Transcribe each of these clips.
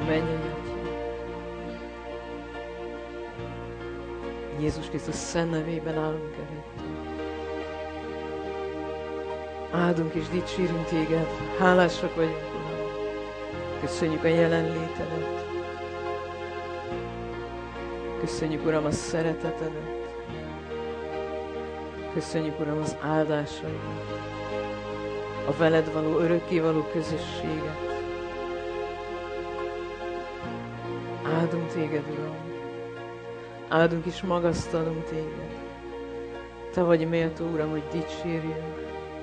mennyei Atyám. Jézus Krisztus szent nevében állunk előttünk. Áldunk és dicsérünk Téged, hálásak vagyunk, Uram. Köszönjük a jelenlétedet. Köszönjük, Uram, a szeretetedet. Köszönjük, Uram, az áldásaidat. A veled való, örökkévaló közösséget. Áldunk Téged, Uram. Áldunk és magasztalunk Téged. Te vagy méltó, Uram, hogy dicsérjünk.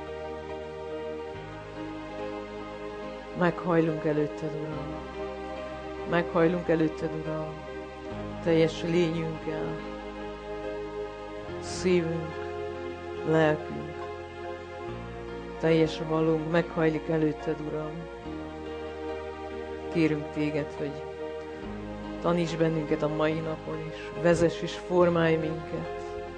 Meghajlunk előtted, Uram. Meghajlunk előtted, Uram. Teljes lényünkkel. Szívünk, lelkünk. Teljes valónk meghajlik előtted, Uram. Kérünk Téged, hogy taníts bennünket a mai napon is. Vezess és formálj minket.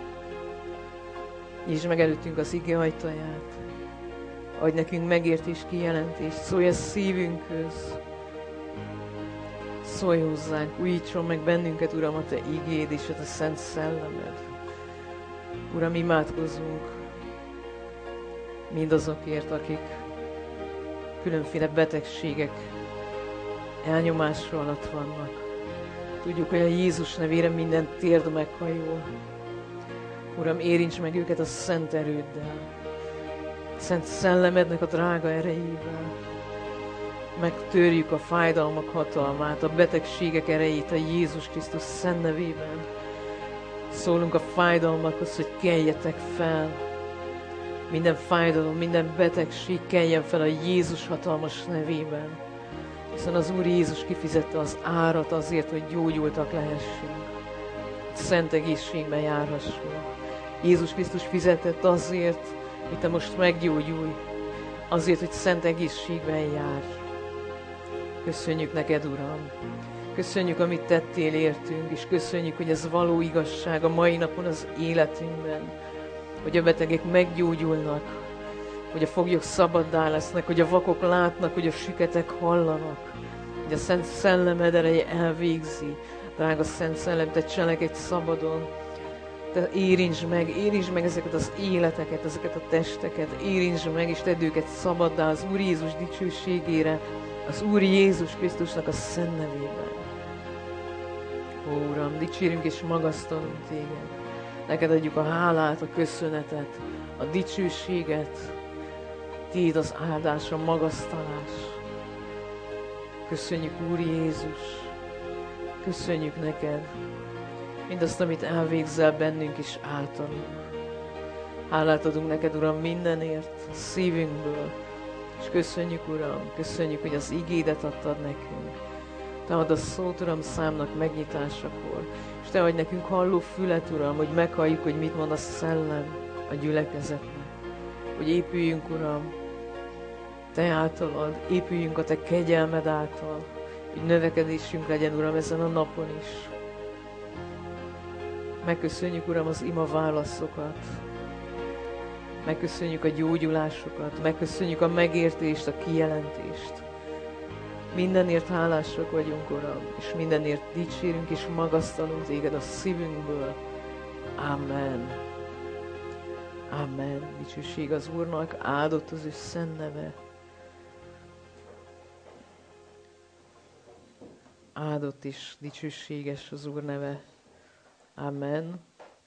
Nyisd meg előttünk az ige ajtaját. Adj nekünk megértés, kijelentést. Szólj a szívünkhöz. Szólj hozzánk, újítson meg bennünket, Uram, a Te igéd és a Te szent szellemed. Uram, imádkozzunk mindazokért, akik különféle betegségek elnyomása alatt vannak. Tudjuk, hogy a Jézus nevére minden térd meghajol. Uram, érints meg őket a szent erőddel, szent szellemednek a drága erejével. Megtörjük a fájdalmak hatalmát, a betegségek erejét a Jézus Krisztus szent nevében. Szólunk a fájdalmakhoz, hogy keljetek fel. Minden fájdalom, minden betegség keljen fel a Jézus hatalmas nevében. Hiszen az Úr Jézus kifizette az árat azért, hogy gyógyultak lehessünk. Szent egészségben járhassunk. Jézus Krisztus fizetett azért, hogy te most meggyógyulj. Azért, hogy szent egészségben járj. Köszönjük neked, Uram! Köszönjük, amit tettél értünk, és köszönjük, hogy ez való igazság a mai napon az életünkben. Hogy a betegek meggyógyulnak, hogy a foglyok szabaddá lesznek, hogy a vakok látnak, hogy a süketek hallanak, hogy a Szent Szellemed ereje elvégzi. Drága Szent Szellem, te cselekedj szabadon, te érintsd meg ezeket az életeket, ezeket a testeket, érintsd meg, és tedd őket szabaddá az Úr Jézus dicsőségére, az Úr Jézus Krisztusnak a szent nevében. Ó, Uram, dicsérünk és magasztalunk Téged. Neked adjuk a hálát, a köszönetet, a dicsőséget. Tiéd az áldás, a magasztalás. Köszönjük, Úr Jézus. Köszönjük neked mindazt, amit elvégzel bennünk és általunk. Hálát adunk neked, Uram, mindenért, a szívünkből. És köszönjük, Uram, köszönjük, hogy az igédet adtad nekünk. Te add a szót, Uram, számnak megnyitásakor. És te adj nekünk halló fület, Uram, hogy meghalljuk, hogy mit mond a szellem a gyülekezetnek. Hogy épüljünk, Uram, te általad, épüljünk a te kegyelmed által. Hogy növekedésünk legyen, Uram, ezen a napon is. Megköszönjük, Uram, az ima válaszokat. Megköszönjük a gyógyulásokat. Megköszönjük a megértést, a kijelentést. Mindenért hálásak vagyunk, Uram, és mindenért dicsérünk és magasztalunk Téged a szívünkből. Amen. Amen. Dicsőség az Úrnak, áldott az ő szent neve. Áldott és dicsőséges az Úr neve. Amen.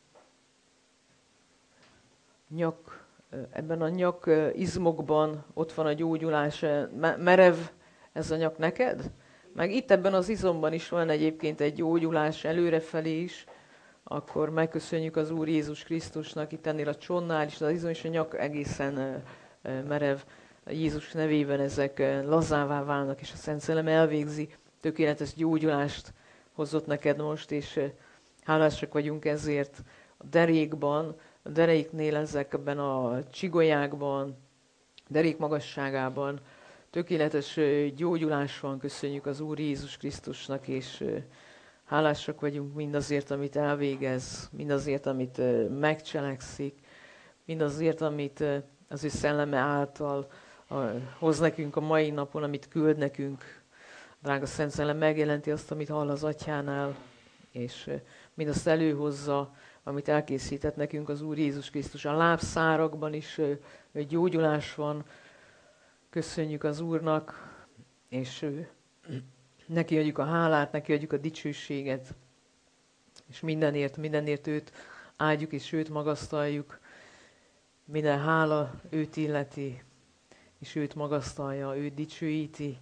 Ebben a nyak izmokban ott van a gyógyulás. Merev ez a nyak neked? Meg itt ebben az izomban is van egyébként egy gyógyulás előrefelé is. Akkor megköszönjük az Úr Jézus Krisztusnak, itt ennél a csonnál is, az izom és a nyak egészen merev. Jézus nevében ezek lazává válnak, és a Szent Szellem elvégzi. Tökéletes gyógyulást hozott neked most, és hálásak vagyunk ezért. A derékban, a deréknél ezekben a csigolyákban, derék magasságában tökéletes gyógyulás van, köszönjük az Úr Jézus Krisztusnak, és hálásak vagyunk mindazért, amit elvégez, mindazért, amit megcselekszik, mindazért, amit az ő szelleme által hoz nekünk a mai napon, amit küld nekünk. Drága Szent Szellem megjelenti azt, amit hall az Atyánál, és mindazt előhozza, amit elkészített nekünk az Úr Jézus Krisztus. A lábszárakban is gyógyulás van. Köszönjük az Úrnak, és neki adjuk a hálát, neki adjuk a dicsőséget, és mindenért őt áldjuk, és őt magasztaljuk. Minden hála őt illeti, és őt magasztalja, őt dicsőíti.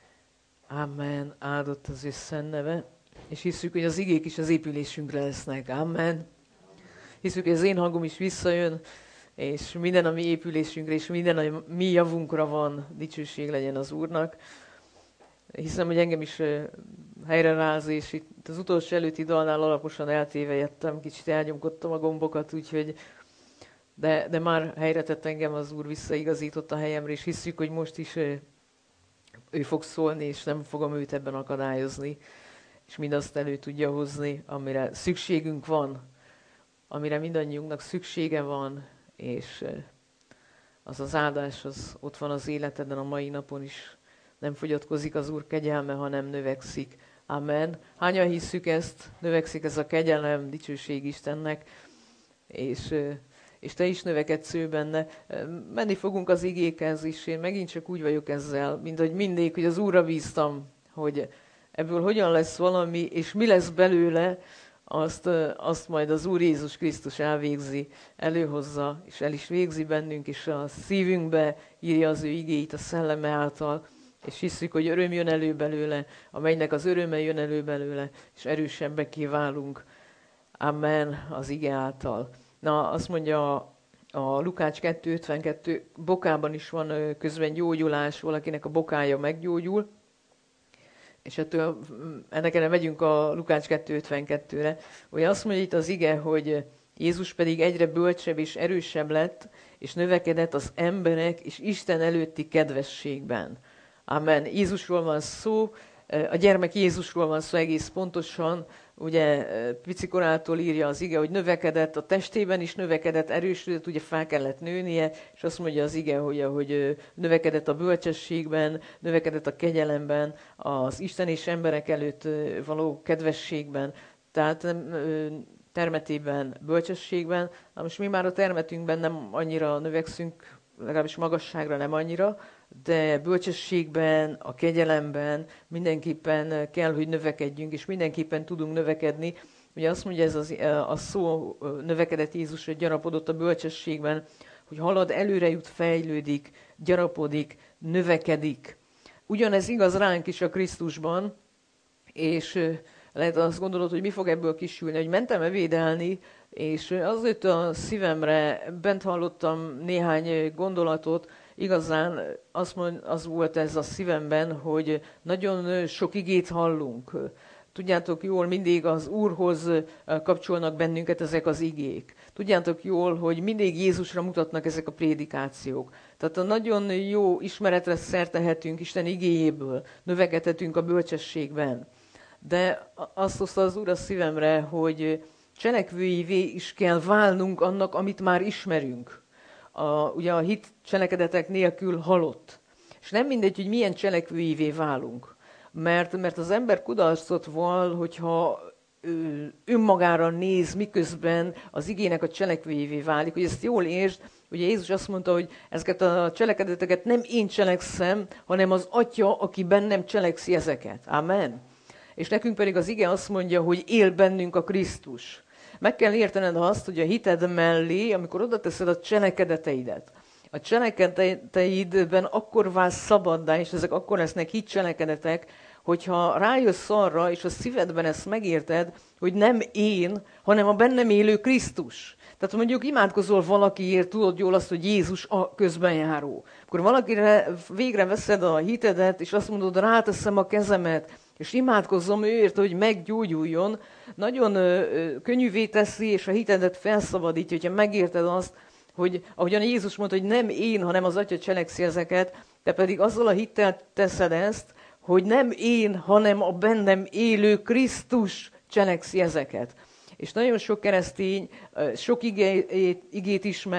Amen. Áldott az ő szent neve. És hiszük, hogy az igék is az épülésünkre lesznek. Amen. Hiszük, hogy az én hangom is visszajön, és minden a mi épülésünkre, és minden a mi javunkra van. Dicsőség legyen az Úrnak. Hiszem, hogy engem is helyre ráz, és itt az utolsó előtti dalnál alaposan eltévejettem, kicsit elnyomkodtam a gombokat, úgyhogy de már helyre tett engem az Úr, visszaigazított a helyemre, és hiszük, hogy most is ő fog szólni, és nem fogom őt ebben akadályozni, és mindazt elő tudja hozni, amire szükségünk van, amire mindannyiunknak szüksége van, és az az áldás, az ott van az életedben a mai napon is. Nem fogyatkozik az Úr kegyelme, hanem növekszik. Amen. Hányan hisszük ezt? Növekszik ez a kegyelem, dicsőség Istennek, és te is növekedsz ő benne. Menni fogunk az igékhez is, én megint csak úgy vagyok ezzel, mint hogy mindig, hogy az Úrra bíztam, hogy ebből hogyan lesz valami, és mi lesz belőle, azt majd az Úr Jézus Krisztus elvégzi, előhozza, és el is végzi bennünk, és a szívünkbe írja az ő igéit a szelleme által, és hiszük, hogy öröm jön elő belőle, a mennynek az öröme jön elő belőle, és erősebbekké válunk. Amen, az ige által. Na, azt mondja a Lukács 2.52, bokában is van közben gyógyulás, valakinek a bokája meggyógyul, és ennek ellen megyünk a Lukács 2.52-re, hogy azt mondja itt az ige, hogy Jézus pedig egyre bölcsebb és erősebb lett, és növekedett az emberek és Isten előtti kedvességben. Amen. Jézusról van szó, a gyermek Jézusról van szó egész pontosan, ugye picikorától írja az ige, hogy növekedett, a testében is növekedett, erősödött, ugye fel kellett nőnie, és azt mondja az ige, hogy növekedett a bölcsességben, növekedett a kegyelemben, az Isten és emberek előtt való kedvességben, tehát termetében, bölcsességben. Na most mi már a termetünkben nem annyira növekszünk, legalábbis magasságra nem annyira, de bölcsességben, a kegyelemben mindenképpen kell, hogy növekedjünk, és mindenképpen tudunk növekedni. Ugye azt mondja ez a szó, növekedett Jézus, hogy gyarapodott a bölcsességben, hogy halad, előre jut, fejlődik, gyarapodik, növekedik. Ugyanez igaz ránk is a Krisztusban, és lehet azt gondolod, hogy mi fog ebből kisülni, hogy mentem evédelni, és azért a szívemre bent hallottam néhány gondolatot, igazán az volt ez a szívemben, hogy nagyon sok igét hallunk. Tudjátok jól, mindig az Úrhoz kapcsolnak bennünket ezek az igék. Tudjátok jól, hogy mindig Jézusra mutatnak ezek a prédikációk. Tehát a nagyon jó ismeretre szert tehetünk Isten igéjéből, növekedhetünk a bölcsességben. De azt hozta az Úr a szívemre, hogy cselekvőivé is kell válnunk annak, amit már ismerünk. Ugye a hit cselekedetek nélkül halott. És nem mindegy, hogy milyen cselekvőivé válunk. Mert az ember kudarcot vall, hogyha önmagára néz, miközben az igének a cselekvőivé válik. Hogy ezt jól értsd, ugye Jézus azt mondta, hogy ezeket a cselekedeteket nem én cselekszem, hanem az Atya, aki bennem cselekszi ezeket. Amen. És nekünk pedig az ige azt mondja, hogy él bennünk a Krisztus. Meg kell értened azt, hogy a hited mellé, amikor oda teszed a cselekedeteidet, a cselekedeteidben akkor válsz szabaddá, és ezek akkor lesznek hitcselekedetek, hogyha rájössz arra, és a szívedben ezt megérted, hogy nem én, hanem a bennem élő Krisztus. Tehát mondjuk imádkozol valakiért, tudod jól azt, hogy Jézus a közbenjáró. Akkor valakire végre veszed a hitedet, és azt mondod, ráteszem a kezemet, és imádkozzom őért, hogy meggyógyuljon, nagyon könnyűvé teszi, és a hitedet felszabadítja, hogyha megérted azt, hogy ahogyan Jézus mondta, hogy nem én, hanem az Atya cselekszi ezeket, te pedig azzal a hittel teszed ezt, hogy nem én, hanem a bennem élő Krisztus cselekszi ezeket. És nagyon sok keresztény sok igét ismer,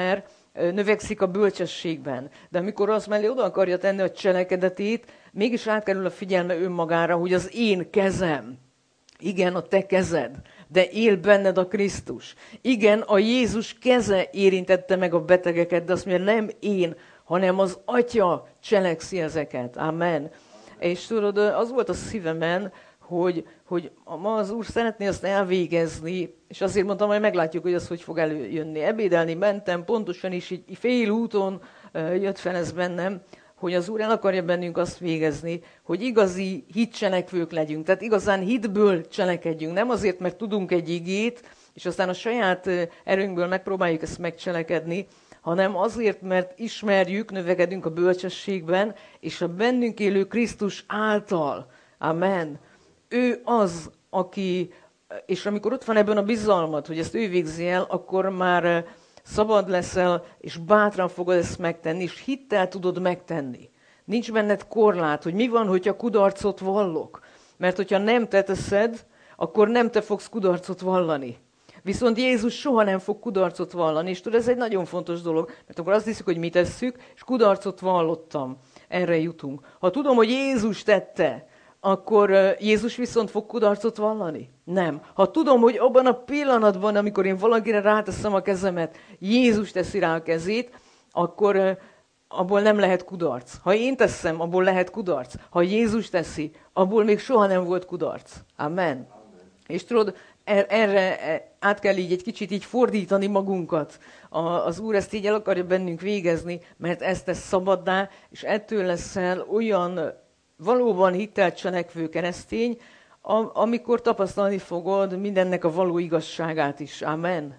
növekszik a bölcsességben. De amikor az mellé oda akarja tenni a cselekedetét, mégis átkerül a figyelme önmagára, hogy az én kezem, igen, a te kezed, de él benned a Krisztus. Igen, a Jézus keze érintette meg a betegeket, de azt mondja, nem én, hanem az Atya cselekszi ezeket. Amen. És tudod, az volt a szívemen, hogy ma az Úr szeretné azt elvégezni, és azért mondtam, hogy meglátjuk, hogy az hogy fog előjönni. Ebédelni mentem, pontosan is így fél úton jött fel ez bennem, hogy az Úr el akarja bennünk azt végezni, hogy igazi hitcselekvők legyünk. Tehát igazán hitből cselekedjünk. Nem azért, mert tudunk egy igét, és aztán a saját erőnkből megpróbáljuk ezt megcselekedni, hanem azért, mert ismerjük, növekedünk a bölcsességben, és a bennünk élő Krisztus által. Amen. Ő az, aki, és amikor ott van ebben a bizalmat, hogy ezt ő végzi el, akkor már szabad leszel, és bátran fogod ezt megtenni, és hittel tudod megtenni. Nincs benned korlát, hogy mi van, hogyha kudarcot vallok. Mert hogyha nem te teszed, akkor nem te fogsz kudarcot vallani. Viszont Jézus soha nem fog kudarcot vallani, és tudod, ez egy nagyon fontos dolog, mert akkor azt hiszük, hogy mi tesszük, és kudarcot vallottam. Erre jutunk. Ha tudom, hogy Jézus tette, akkor Jézus viszont fog kudarcot vallani? Nem. Ha tudom, hogy abban a pillanatban, amikor én valakire ráteszem a kezemet, Jézus teszi rá a kezét, akkor abból nem lehet kudarc. Ha én teszem, abból lehet kudarc. Ha Jézus teszi, abból még soha nem volt kudarc. Amen. Amen. És tudod, erre át kell így egy kicsit így fordítani magunkat. Az Úr ezt így el akarja bennünk végezni, mert ezt tesz szabaddá, és ettől leszel olyan valóban hittel cselekvő keresztény, amikor tapasztalni fogod mindennek a való igazságát is. Amen.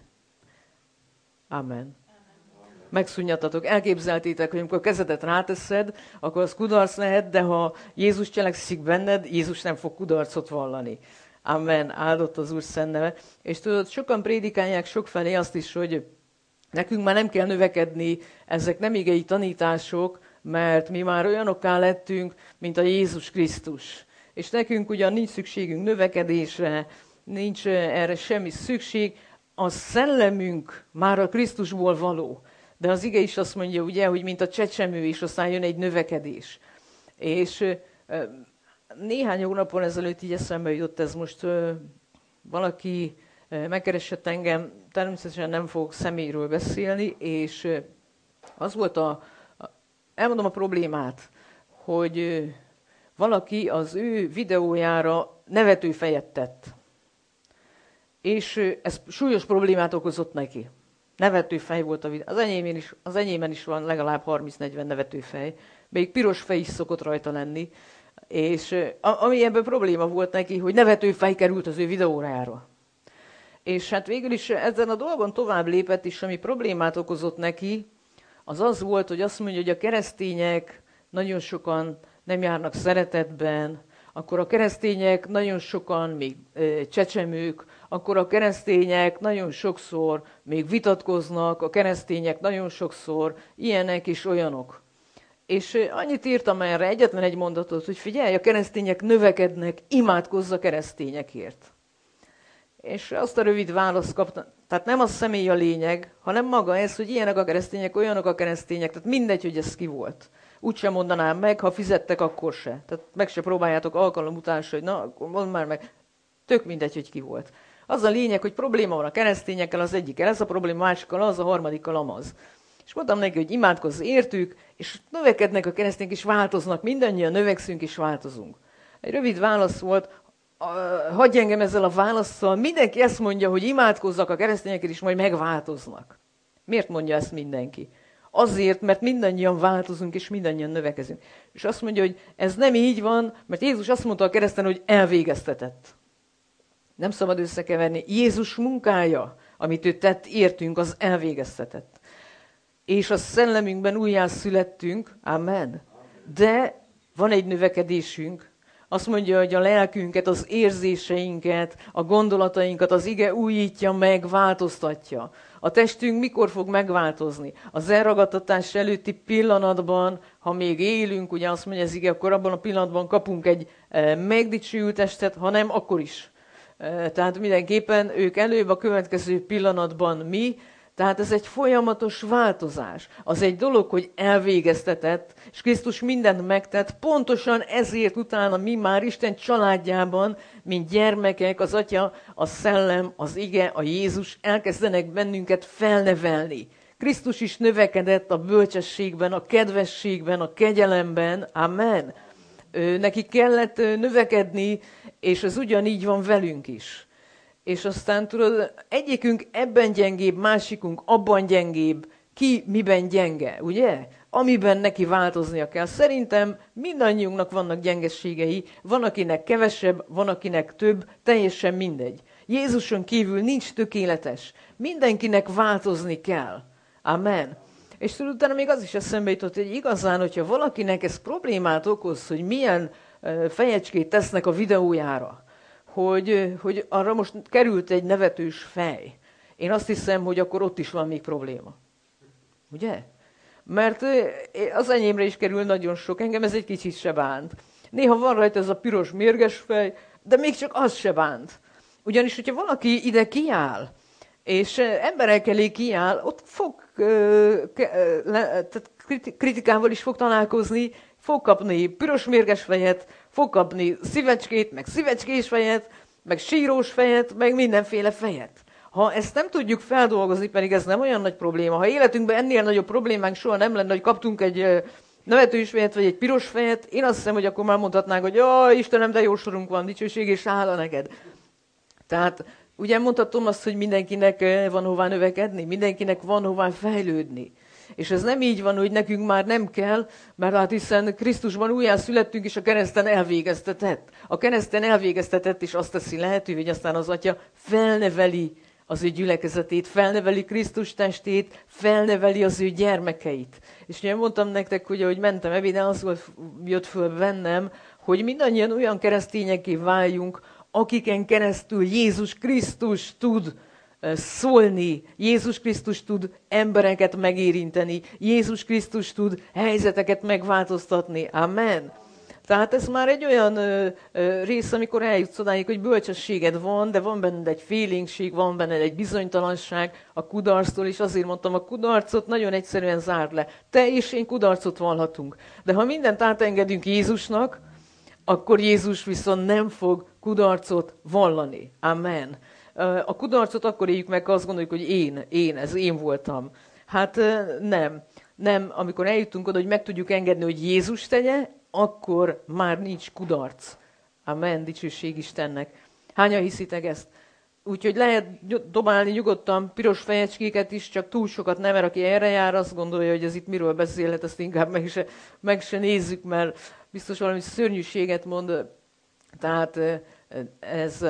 Amen. Megszunnyadtatok. Elképzeltétek, hogy amikor a kezedet ráteszed, akkor az kudarc lehet, de ha Jézus cselekszik benned, Jézus nem fog kudarcot vallani. Amen. Áldott az Úr szent neve. És tudod, sokan prédikálják sokfelé azt is, hogy nekünk már nem kell növekedni, ezek nem igei tanítások, mert mi már olyanokká lettünk, mint a Jézus Krisztus. És nekünk ugyan nincs szükségünk növekedésre, nincs erre semmi szükség, a szellemünk már a Krisztusból való. De az ige is azt mondja, ugye, hogy mint a csecsemő, és aztán jön egy növekedés. És néhány hónapon ezelőtt így eszembe jutott ez most, valaki megkeresett engem, természetesen nem fogok személyről beszélni, és az volt elmondom a problémát, hogy valaki az ő videójára nevetőfejet tett. És ez súlyos problémát okozott neki. Nevetőfej volt a videó. Az enyémen is van legalább 30-40 nevetőfej. Még piros fej is szokott rajta lenni. És ami ebben probléma volt neki, hogy nevetőfej került az ő videójára. És hát végül is ezen a dolgon tovább lépett is, ami problémát okozott neki, az volt, hogy azt mondja, hogy a keresztények nagyon sokan nem járnak szeretetben, akkor a keresztények nagyon sokan még csecsemők, akkor a keresztények nagyon sokszor még vitatkoznak, a keresztények nagyon sokszor ilyenek és olyanok. És annyit írtam erre, egyetlen egy mondatot, hogy figyelj, a keresztények növekednek, imádkozz a keresztényekért. És azt a rövid választ kaptam, tehát nem a személy a lényeg, hanem maga ez, hogy ilyenek a keresztények, olyanok a keresztények, tehát mindegy, hogy ez ki volt. Úgy sem mondanám meg, ha fizettek, akkor se. Tehát meg se próbáljátok alkalom után, hogy na, akkor mondd már meg. Tök mindegy, hogy ki volt. Az a lényeg, hogy probléma van a keresztényekkel, az egyikkel ez a probléma, másikkal az, a harmadikkal amaz. És mondtam neki, hogy imádkozz értük, és növekednek a keresztények, és változnak, mindannyian növekszünk, és változunk. Egy rövid válasz volt, hagyj engem ezzel a válasszal, mindenki ezt mondja, hogy imádkozzak a keresztényekért, és majd megváltoznak. Miért mondja ezt mindenki? Azért, mert mindannyian változunk, és mindannyian növekezünk. És azt mondja, hogy ez nem így van, mert Jézus azt mondta a kereszten, hogy elvégeztetett. Nem szabad összekeverni. Jézus munkája, amit ő tett, értünk, az elvégeztetett. És a szellemünkben újjászülettünk, amen. De van egy növekedésünk. Azt mondja, hogy a lelkünket, az érzéseinket, a gondolatainkat az ige újítja meg, változtatja. A testünk mikor fog megváltozni? Az elragadtatás előtti pillanatban, ha még élünk, ugye azt mondja az ige, akkor abban a pillanatban kapunk egy megdicsőült testet, ha nem, akkor is. Tehát mindenképpen ők előbb a következő pillanatban mi, Tehát ez egy folyamatos változás. Az egy dolog, hogy elvégeztetett, és Krisztus mindent megtett, pontosan ezért utána mi már Isten családjában, mint gyermekek, az Atya, a Szellem, az Ige, a Jézus elkezdenek bennünket felnevelni. Krisztus is növekedett a bölcsességben, a kedvességben, a kegyelemben. Amen. Neki kellett növekedni, és ez ugyanígy van velünk is. És aztán tudod, egyikünk ebben gyengébb, másikunk abban gyengébb, ki miben gyenge, ugye? Amiben neki változnia kell. Szerintem mindannyiunknak vannak gyengességei, van akinek kevesebb, van akinek több, teljesen mindegy. Jézuson kívül nincs tökéletes. Mindenkinek változni kell. Amen. És tudod, utána még az is eszembe jutott, hogy igazán, hogyha valakinek ez problémát okoz, hogy milyen fejecskét tesznek a videójára, hogy arra most került egy nevetős fej. Én azt hiszem, hogy akkor ott is van még probléma. Ugye? Mert az enyémre is kerül nagyon sok, engem ez egy kicsit se bánt. Néha van rajta ez a piros mérges fej, de még csak az se bánt. Ugyanis, hogyha valaki ide kiáll, és emberek elé kiáll, ott fog kritikával is fog találkozni, fog kapni piros mérges fejet, fog kapni szívecskét, meg szívecskés fejet, meg sírós fejet, meg mindenféle fejet. Ha ezt nem tudjuk feldolgozni, pedig ez nem olyan nagy probléma, ha életünkben ennél nagyobb problémánk soha nem lenne, hogy kaptunk egy nevetős fejet, vagy egy piros fejet, én azt hiszem, hogy akkor már mondhatnánk, hogy jaj, Istenem, de jó sorunk van, dicsőség és hála neked. Tehát ugye mondhatom azt, hogy mindenkinek van hová növekedni, mindenkinek van hová fejlődni. És ez nem így van, hogy nekünk már nem kell, mert hát hiszen Krisztusban újjá születtünk, és a kereszten elvégeztetett. A kereszten elvégeztetett, és azt teszi lehetővé, hogy aztán az Atya felneveli az ő gyülekezetét, felneveli Krisztus testét, felneveli az ő gyermekeit. És ugye mondtam nektek, hogy ahogy mentem ebédre, az jött föl bennem, hogy mindannyian olyan keresztényeké váljunk, akiken keresztül Jézus Krisztus tud szólni, Jézus Krisztus tud embereket megérinteni, Jézus Krisztus tud helyzeteket megváltoztatni. Amen. Tehát ez már egy olyan rész, amikor eljutsz odáig, hogy bölcsességed van, de van benned egy félénkség, van benned egy bizonytalanság a kudarctól, és azért mondtam, a kudarcot nagyon egyszerűen zárd le. Te és én kudarcot vallhatunk. De ha mindent átengedünk Jézusnak, akkor Jézus viszont nem fog kudarcot vallani. Amen. A kudarcot akkor éljük meg, azt gondoljuk, hogy ez én voltam. Hát nem. Amikor eljutunk oda, hogy meg tudjuk engedni, hogy Jézus tegye, akkor már nincs kudarc. Amen, dicsőség Istennek. Hányan hiszitek ezt? Úgyhogy lehet dobálni nyugodtan piros fejecskéket is, csak túl sokat nem, mert aki erre jár, azt gondolja, hogy ez itt miről beszélhet, ezt inkább meg se nézzük, mert biztos valami szörnyűséget mond. Tehát ez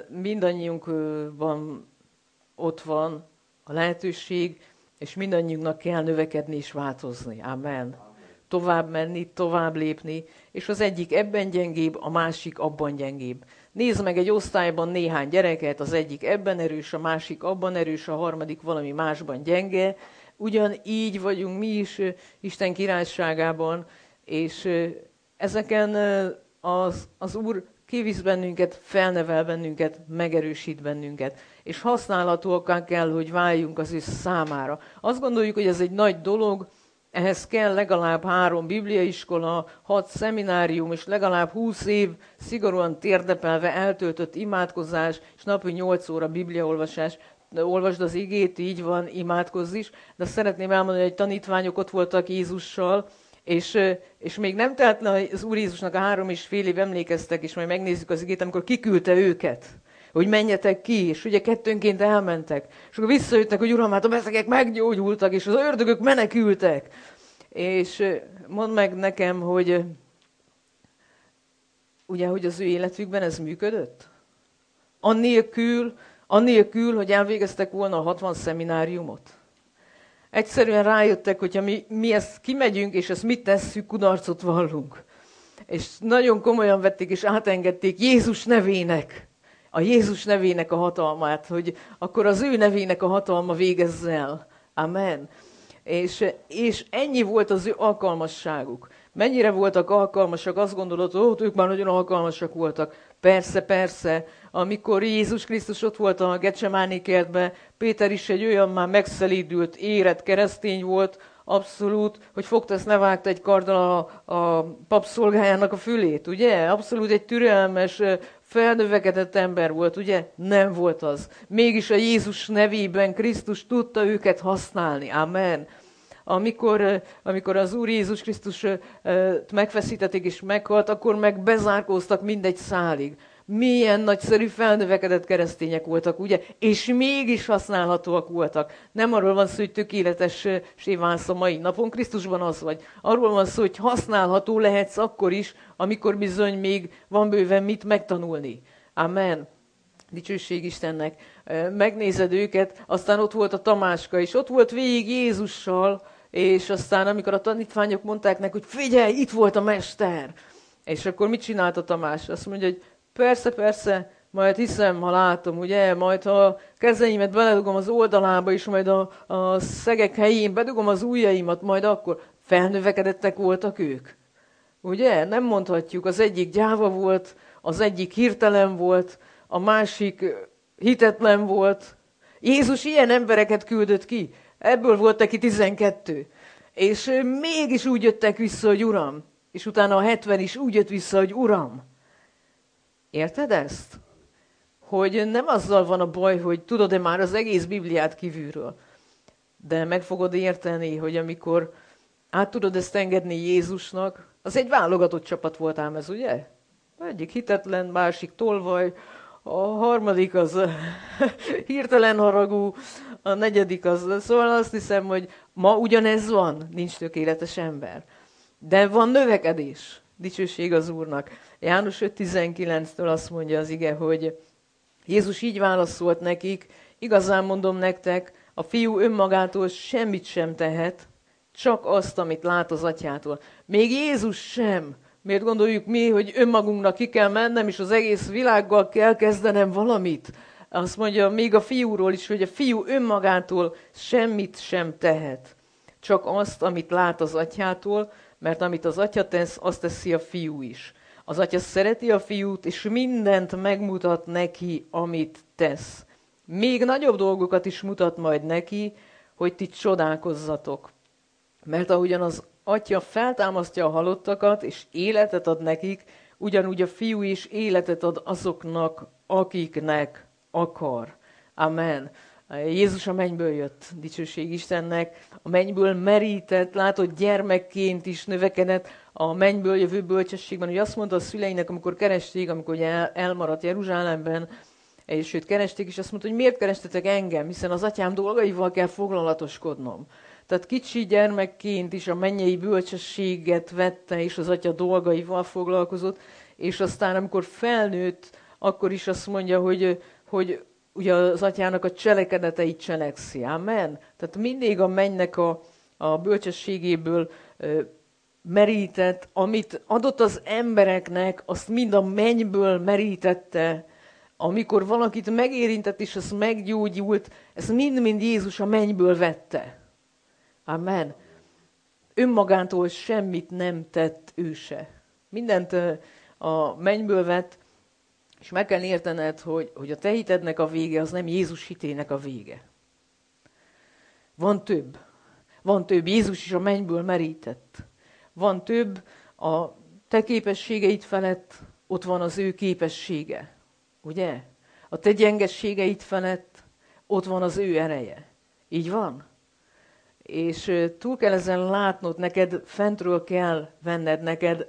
mindannyiunkban ott van a lehetőség, és mindannyiunknak kell növekedni és változni. Amen. Tovább menni, tovább lépni, és az egyik ebben gyengébb, a másik abban gyengébb. Nézd meg egy osztályban néhány gyereket, az egyik ebben erős, a másik abban erős, a harmadik valami másban gyenge. Ugyanígy vagyunk mi is Isten királyságában, és ezeken az Úr kivisz bennünket, felnevel bennünket, megerősít bennünket, és használhatóakká kell, hogy váljunk az ő számára. Azt gondoljuk, hogy ez egy nagy dolog, ehhez kell legalább 3 bibliaiskola, 6 szeminárium, és legalább 20 év szigorúan térdepelve eltöltött imádkozás, és napi 8 óra bibliaolvasás. Olvasd az igét, így van, imádkozz is, de szeretném elmondani, hogy tanítványok ott voltak Jézussal, és még nem telt le az Úr Jézusnak a 3,5 év, emlékeztek, és majd megnézzük az igét, amikor kiküldte őket, hogy menjetek ki, és ugye kettőnként elmentek, és akkor visszajöttek, hogy Uram, hát a betegek meggyógyultak, és az ördögök menekültek. És mondd meg nekem, hogy ugye, hogy az ő életükben ez működött? Annélkül, hogy elvégeztek volna a 60 szemináriumot. Egyszerűen rájöttek, hogyha mi ezt kimegyünk, és ezt mit tesszük, kudarcot vallunk. És nagyon komolyan vették, és átengedték Jézus nevének, a Jézus nevének a hatalmát, hogy akkor az ő nevének a hatalma végezz el. Amen. És ennyi volt az ő alkalmasságuk. Mennyire voltak alkalmasak, azt gondolod, hogy ők már nagyon alkalmasak voltak. Persze, persze, amikor Jézus Krisztus ott volt a Gecsemáné kertben, Péter is egy olyan már megszelídült, érett keresztény volt, abszolút, hogy fogta, ezt levágta egy karddal a papszolgájának a fülét, ugye? Abszolút egy türelmes, felnövekedett ember volt, ugye? Nem volt az. Mégis a Jézus nevében Krisztus tudta őket használni. Amen. Amikor az Úr Jézus Krisztus megfeszítették és meghalt, akkor meg bezárkóztak mindegy szálig. Milyen nagyszerű felnövekedett keresztények voltak, ugye? És mégis használhatóak voltak. Nem arról van szó, hogy tökéletessé válsz a mai napon, Krisztusban az vagy. Arról van szó, hogy használható lehetsz akkor is, amikor bizony még van bőven mit megtanulni. Amen. Dicsőség Istennek. Megnézed őket, aztán ott volt a Tamáska is, ott volt végig Jézussal, és aztán amikor a tanítványok mondták neki, hogy figyelj, itt volt a mester. És akkor mit csinált a Tamás? Azt mondja, hogy persze, persze, majd hiszem, ha látom, ugye, majd ha a kezeimet beledugom az oldalába, és majd a szegek helyén bedugom az ujjaimat, majd akkor felnövekedettek voltak ők. Ugye? Nem mondhatjuk, az egyik gyáva volt, az egyik hirtelen volt, a másik hitetlen volt. Jézus ilyen embereket küldött ki. Ebből volt neki 12. És mégis úgy jöttek vissza, hogy Uram. És utána a 70 is úgy jött vissza, hogy Uram. Érted ezt? Hogy nem azzal van a baj, hogy tudod-e már az egész Bibliát kívülről. De meg fogod érteni, hogy amikor át tudod ezt engedni Jézusnak, az egy válogatott csapat volt ám ez, ugye? Egyik hitetlen, másik tolvaj, a harmadik az hirtelen haragú, a negyedik az. Szóval azt hiszem, hogy ma ugyanez van, nincs tökéletes ember. De van növekedés. Dicsőség az Úrnak. János 5.19-től azt mondja az ige, hogy Jézus így válaszolt nekik, igazán mondom nektek, a fiú önmagától semmit sem tehet, csak azt, amit lát az atyától. Még Jézus sem. Miért gondoljuk mi, hogy önmagunknak ki kell mennem, és az egész világgal kell kezdenem valamit? Azt mondja még a fiúról is, hogy a fiú önmagától semmit sem tehet. Csak azt, amit lát az atyától, mert amit az atya tesz, azt teszi a fiú is. Az atya szereti a fiút, és mindent megmutat neki, amit tesz. Még nagyobb dolgokat is mutat majd neki, hogy ti csodálkozzatok. Mert ahogyan az atya feltámasztja a halottakat, és életet ad nekik, ugyanúgy a fiú is életet ad azoknak, akiknek akar. Amen. Jézus a mennyből jött, dicsőség Istennek, a mennyből merített, látod, gyermekként is növekedett a mennyből jövő bölcsességben, hogy azt mondta a szüleinek, amikor keresték, amikor elmaradt Jeruzsálemben, és őt keresték, és azt mondta, hogy miért kerestetek engem, hiszen az atyám dolgaival kell foglalatoskodnom. Tehát kicsi gyermekként is a mennyei bölcsességet vette, és az atya dolgaival foglalkozott, és aztán, amikor felnőtt, akkor is azt mondja, hogy ugye az atyának a cselekedeteit cselekszi. Amen? Tehát mindig a mennynek a bölcsességéből merített, amit adott az embereknek, azt mind a mennyből merítette. Amikor valakit megérintett, és az meggyógyult, ezt mind-mind Jézus a mennyből vette. Amen. Önmagától semmit nem tett ő se. Mindent a mennyből vett, és meg kell értened, hogy a te hitednek a vége, az nem Jézus hitének a vége. Van több. Van több. Jézus is a mennyből merített. Van több. A te képességeid felett ott van az ő képessége. Ugye? A te gyengességeid felett ott van az ő ereje. Így van? És túl kell ezen látnod, neked fentről kell venned, neked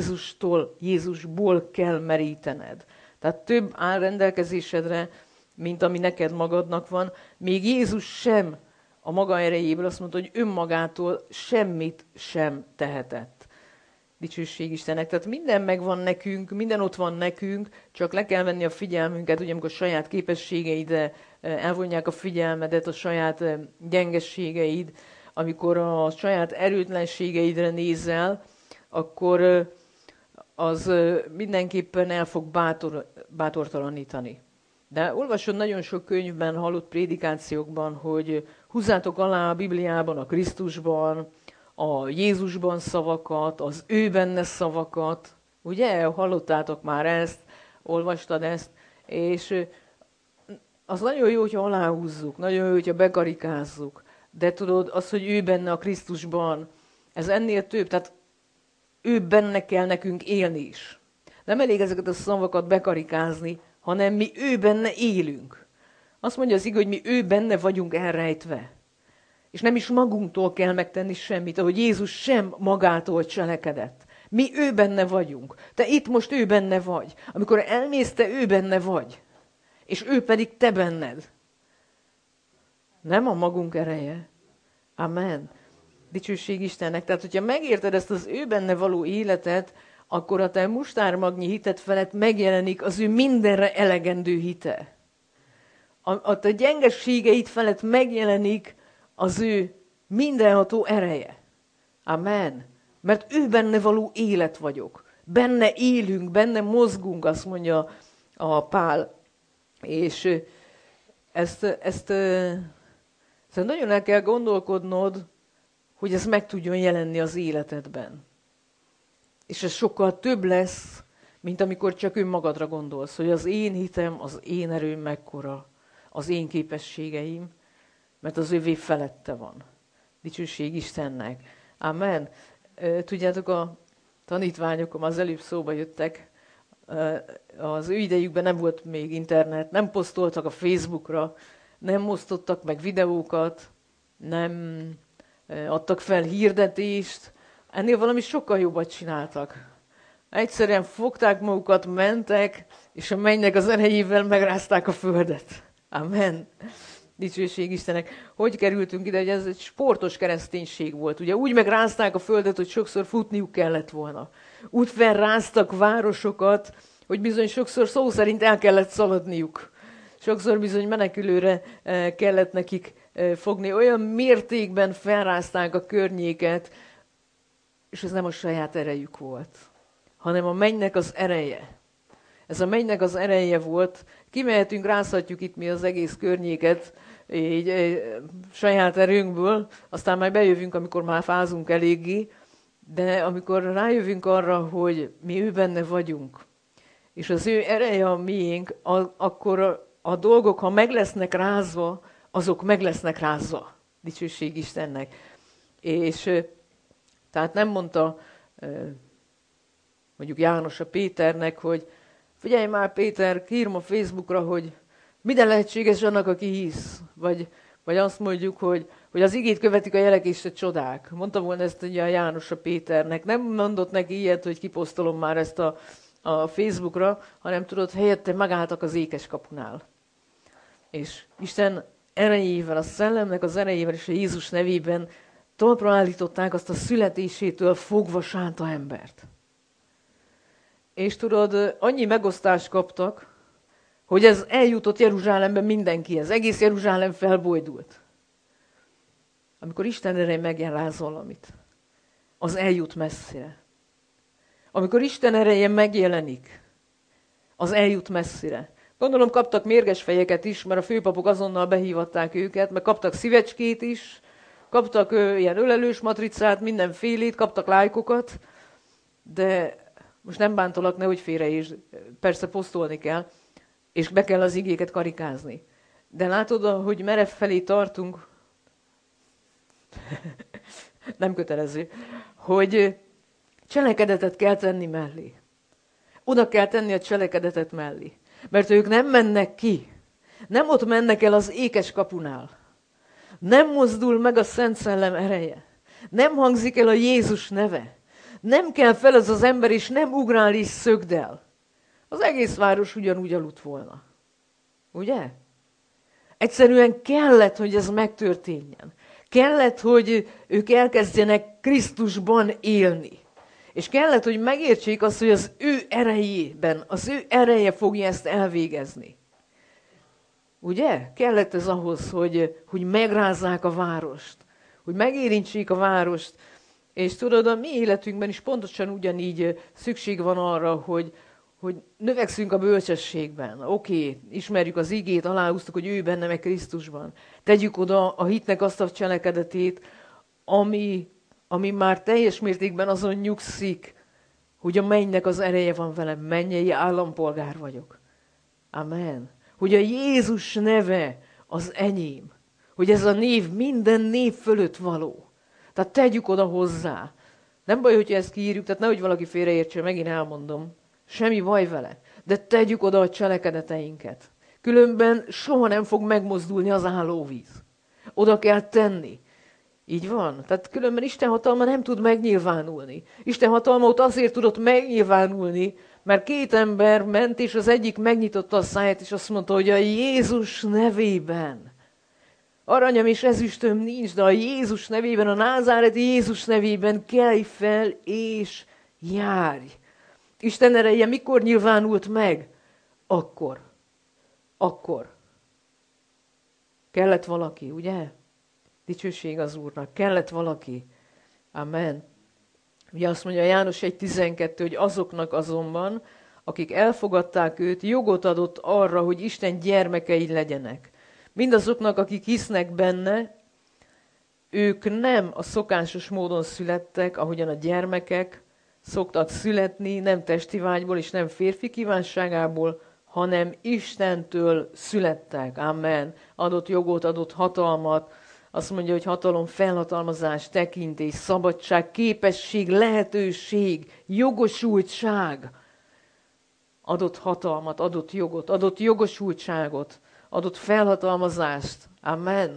Jézusból kell merítened. Tehát több áll rendelkezésedre, mint ami neked magadnak van. Még Jézus sem a maga erejéből azt mondta, hogy önmagától semmit sem tehetett. Dicsőség Istennek. Tehát minden megvan nekünk, minden ott van nekünk, csak le kell venni a figyelmünket, ugye amikor a saját képességeidre elvonják a figyelmedet, a saját gyengességeid, amikor a saját erőtlenségeidre nézel, akkor az mindenképpen el fog bátortalanítani. De olvasod nagyon sok könyvben, hallott prédikációkban, hogy húzzátok alá a Bibliában, a Krisztusban, a Jézusban szavakat, az ő benne szavakat. Ugye? Hallottátok már ezt, olvastad ezt, és az nagyon jó, hogyha aláhúzzuk, nagyon jó, hogyha bekarikázzuk. De tudod, az, hogy ő benne a Krisztusban, ez ennél több, tehát ő benne kell nekünk élni is. Nem elég ezeket a szavakat bekarikázni, hanem mi ő benne élünk. Azt mondja az ige, hogy mi ő benne vagyunk elrejtve. És nem is magunktól kell megtenni semmit, ahogy Jézus sem magától cselekedett. Mi ő benne vagyunk. Te itt most ő benne vagy. Amikor elmész, te ő benne vagy. És ő pedig te benned. Nem a magunk ereje. Amen. Dicsőség Istennek. Tehát, hogyha megérted ezt az ő benne való életet, akkor a te mustármagnyi hited felett megjelenik az ő mindenre elegendő hite. A te gyengeségeid felett megjelenik az ő mindenható ereje. Amen. Mert ő benne való élet vagyok. Benne élünk, benne mozgunk, azt mondja a Pál. És ezt nagyon el kell gondolkodnod, hogy ez meg tudjon jelenni az életedben. És ez sokkal több lesz, mint amikor csak önmagadra gondolsz, hogy az én hitem, az én erőm mekkora, az én képességeim, mert az övé felette van. Dicsőség Istennek. Amen. Tudjátok, a tanítványokom az előbb szóba jöttek, az ő idejükben nem volt még internet, nem posztoltak a Facebookra, nem osztottak meg videókat, nem adtak fel hirdetést, ennél valami sokkal jobbat csináltak. Egyszerűen fogták magukat, mentek, és a mennynek az erejével megrázták a földet. Amen. Dicsőség Istennek. Hogy kerültünk ide, hogy ez egy sportos kereszténység volt. Ugye úgy megrázták a földet, hogy sokszor futniuk kellett volna. Úgy felráztak városokat, hogy bizony sokszor szó szerint el kellett szaladniuk. Sokszor bizony menekülőre kellett nekik fogni. Olyan mértékben felrázták a környéket, és ez nem a saját erejük volt, hanem a mennynek az ereje. Ez a mennynek az ereje volt. Kimehetünk, rázhatjuk itt mi az egész környéket, így saját erőnkből, aztán majd bejövünk, amikor már fázunk eléggé, de amikor rájövünk arra, hogy mi ő benne vagyunk, és az ő ereje a miénk, akkor a dolgok, ha meg lesznek rázva, azok meg lesznek rázva. Dicsőség Istennek. És tehát nem mondta mondjuk János a Péternek, hogy figyelj már Péter, kiírom a Facebookra, hogy minden lehetséges annak, aki hisz. Vagy azt mondjuk, hogy az igét követik a jelek és a csodák. Mondta volna ezt ugye a János a Péternek. Nem mondott neki ilyet, hogy kiposztolom már ezt a Facebookra, hanem tudod, helyette megálltak az ékes kapunál. És Isten erejével, a szellemnek az erejével és a Jézus nevében talpra állították azt a születésétől fogva sánta embert. És tudod, annyi megosztást kaptak, hogy ez eljutott Jeruzsálemben mindenkihez. Egész Jeruzsálem felbojdult. Amikor Isten ereje megjelenláz valamit, az eljut messzire. Amikor Isten ereje megjelenik, az eljut messzire. Gondolom kaptak mérges fejeket is, mert a főpapok azonnal behívatták őket, meg kaptak szívecskét is, kaptak ilyen ölelős matricát, mindenfélét, kaptak lájkokat, de most nem bántolak, nehogy félre is, persze posztolni kell, és be kell az igéket karikázni. De látod, hogy merev felé tartunk, nem kötelező, hogy cselekedetet kell tenni mellé. Oda kell tenni a cselekedetet mellé. Mert ők nem mennek ki. Nem ott mennek el az ékes kapunál. Nem mozdul meg a Szent Szellem ereje. Nem hangzik el a Jézus neve. Nem kell fel ez az ember, és nem ugrál és szögdel. Az egész város ugyanúgy aludt volna. Ugye? Egyszerűen kellett, hogy ez megtörténjen. Kellett, hogy ők elkezdjenek Krisztusban élni. És kellett, hogy megértsék azt, hogy az ő erejében, az ő ereje fogja ezt elvégezni. Ugye? Kellett ez ahhoz, hogy megrázzák a várost, hogy megérintsék a várost. És tudod, a mi életünkben is pontosan ugyanígy szükség van arra, hogy növekszünk a bölcsességben. Oké, ismerjük az igét, aláhúztuk, hogy ő benne meg Krisztusban. Tegyük oda a hitnek azt a cselekedetét, ami ami már teljes mértékben azon nyugszik, hogy a mennynek az ereje van velem, mennyei állampolgár vagyok. Amen. Hogy a Jézus neve az enyém. Hogy ez a név minden név fölött való. Tehát tegyük oda hozzá. Nem baj, hogyha ezt kiírjuk, tehát nehogy valaki félreértse, megint elmondom. Semmi baj vele. De tegyük oda a cselekedeteinket. Különben soha nem fog megmozdulni az állóvíz. Oda kell tenni. Így van. Tehát különben Isten hatalma nem tud megnyilvánulni. Isten hatalma ott azért tudott megnyilvánulni, mert két ember ment, és az egyik megnyitotta a száját, és azt mondta, hogy a Jézus nevében. Aranyam és ezüstöm nincs, de a Jézus nevében, a názáreti Jézus nevében kelj fel és járj. Isten ereje mikor nyilvánult meg? Akkor. Kellett valaki, ugye? Dicsőség az Úrnak. Kellett valaki. Amen. Ugye azt mondja János 1.12, hogy azoknak azonban, akik elfogadták őt, jogot adott arra, hogy Isten gyermekei legyenek. Mindazoknak, akik hisznek benne, ők nem a szokásos módon születtek, ahogyan a gyermekek szoktak születni, nem testi vágyból és nem férfi kívánságából, hanem Istentől születtek. Amen. Adott jogot, adott hatalmat. Azt mondja, hogy hatalom, felhatalmazás, tekintély, szabadság, képesség, lehetőség, jogosultság. Adott hatalmat, adott jogot, adott jogosultságot, adott felhatalmazást. Amen.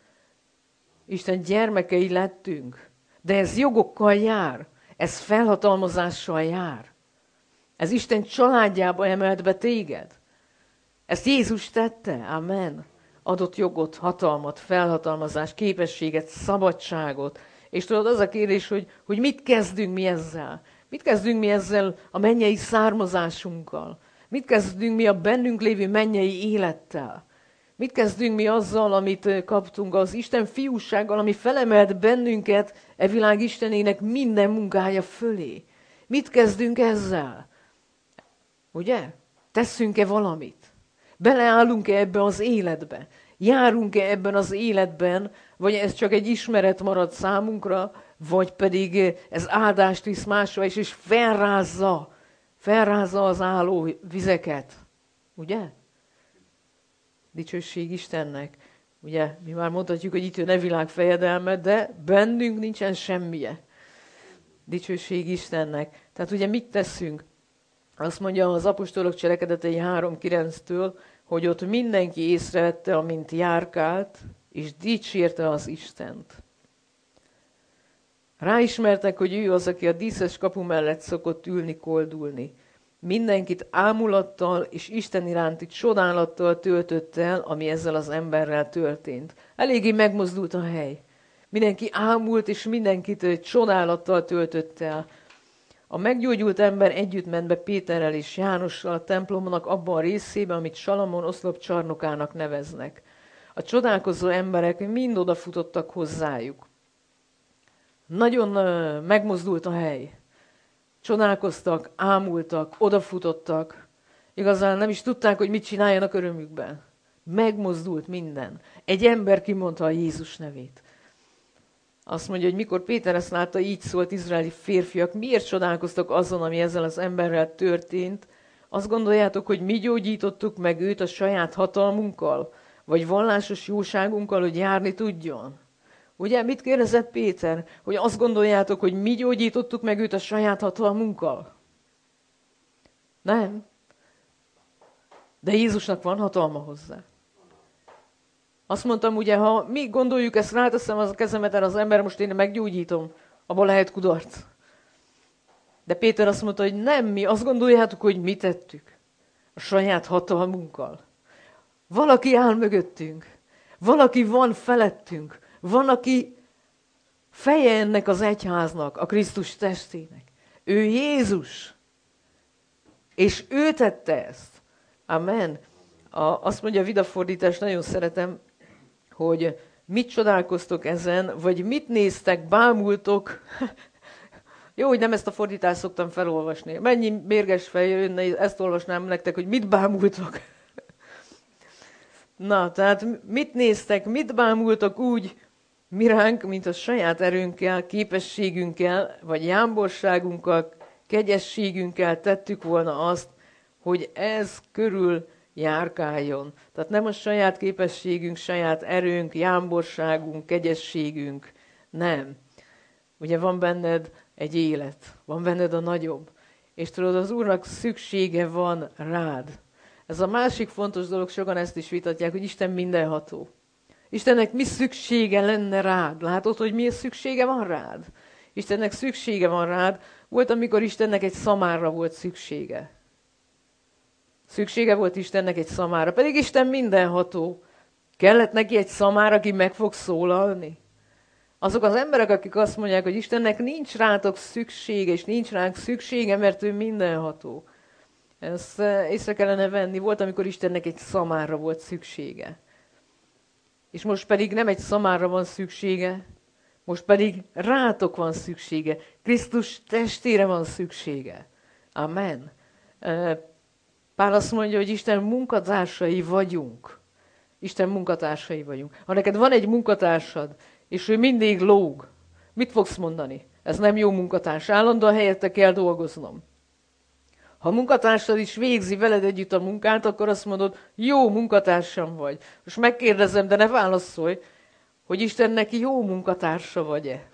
Isten gyermekei lettünk. De ez jogokkal jár. Ez felhatalmazással jár. Ez Isten családjába emelt be téged. Ezt Jézus tette. Amen. Adott jogot, hatalmat, felhatalmazást, képességet, szabadságot. És tudod, az a kérdés, hogy mit kezdünk mi ezzel? Mit kezdünk mi ezzel a mennyei származásunkkal? Mit kezdünk mi a bennünk lévő mennyei élettel? Mit kezdünk mi azzal, amit kaptunk, az Isten fiúsággal, ami felemelt bennünket e világ Istenének minden munkája fölé? Mit kezdünk ezzel? Ugye? Tesszünk-e valamit? Beleállunk-e ebbe az életbe? Járunk-e ebben az életben, vagy ez csak egy ismeret marad számunkra, vagy pedig ez áldást visz másra is, és felrázza az álló vizeket. Ugye? Dicsőség Istennek. Ugye, mi már mondhatjuk, hogy itt jön a világ fejedelme, de bennünk nincsen semmije. Dicsőség Istennek. Tehát ugye mit teszünk? Azt mondja az apostolok cselekedetei 3.9-től, hogy ott mindenki észrevette, amint járkált, és dicsérte az Istent. Ráismertek, hogy ő az, aki a díszes kapu mellett szokott ülni, koldulni. Mindenkit ámulattal és Isten iránti csodálattal töltött el, ami ezzel az emberrel történt. Eléggé megmozdult a hely. Mindenki ámult, és mindenkit csodálattal töltött el. A meggyógyult ember együtt ment be Péterrel és Jánossal a templomnak abban a részébe, amit Salamon oszlop csarnokának neveznek. A csodálkozó emberek mind odafutottak hozzájuk. Nagyon megmozdult a hely. Csodálkoztak, ámultak, odafutottak. Igazán nem is tudták, hogy mit csináljanak örömükben. Megmozdult minden. Egy ember kimondta a Jézus nevét. Azt mondja, hogy mikor Péter ezt látta, így szólt izraeli férfiak, miért csodálkoztak azon, ami ezzel az emberrel történt? Azt gondoljátok, hogy mi gyógyítottuk meg őt a saját hatalmunkkal? Vagy vallásos jóságunkkal, hogy járni tudjon? Ugye, mit kérdezett Péter? Hogy azt gondoljátok, hogy mi gyógyítottuk meg őt a saját hatalmunkkal? Nem. De Jézusnak van hatalma hozzá. Azt mondtam, ugye, ha mi gondoljuk ezt, ráteszem az a kezemet erre az ember, most én meggyógyítom, abban lehet kudarc. De Péter azt mondta, hogy nem, mi azt gondoljátok, hogy mi tettük a saját hatalmunkkal. Valaki áll mögöttünk, valaki van felettünk, van, aki feje ennek az egyháznak, a Krisztus testének. Ő Jézus, és ő tette ezt. Amen. Azt mondja a vidafordítás, nagyon szeretem, hogy mit csodálkoztok ezen, vagy mit néztek, bámultok. Jó, hogy nem ezt a fordítást szoktam felolvasni. Mennyi mérges fej jönne, ezt olvasnám nektek, hogy mit bámultok. Na, tehát mit néztek, mit bámultok úgy, mi ránk, mint a saját erőnkkel, képességünkkel, vagy jámborságunkkal, kegyességünkkel tettük volna azt, hogy ez körül járkáljon. Tehát nem a saját képességünk, saját erőnk, jámborságunk, kegyességünk, nem. Ugye van benned egy élet, van benned a nagyobb, és tudod, az Úrnak szüksége van rád. Ez a másik fontos dolog, sokan ezt is vitatják, hogy Isten mindenható. Istennek mi szüksége lenne rád? Látod, hogy mi szüksége van rád? Istennek szüksége van rád. Volt, amikor Istennek egy szamárra volt szüksége. Szüksége volt Istennek egy szamára, pedig Isten mindenható. Kellett neki egy szamár, aki meg fog szólalni? Azok az emberek, akik azt mondják, hogy Istennek nincs rátok szüksége, és nincs ránk szüksége, mert ő mindenható. Ezt észre kellene venni. Volt, amikor Istennek egy szamárra volt szüksége. És most pedig nem egy szamárra van szüksége, most pedig rátok van szüksége. Krisztus testére van szüksége. Amen. Pál azt mondja, hogy Isten munkatársai vagyunk. Isten munkatársai vagyunk. Ha neked van egy munkatársad, és ő mindig lóg, mit fogsz mondani? Ez nem jó munkatárs. Állandóan helyette kell dolgoznom. Ha a munkatársad is végzi veled együtt a munkát, akkor azt mondod, jó munkatársam vagy. Most megkérdezem, de ne válaszolj, hogy Istennek jó munkatársa vagy-e?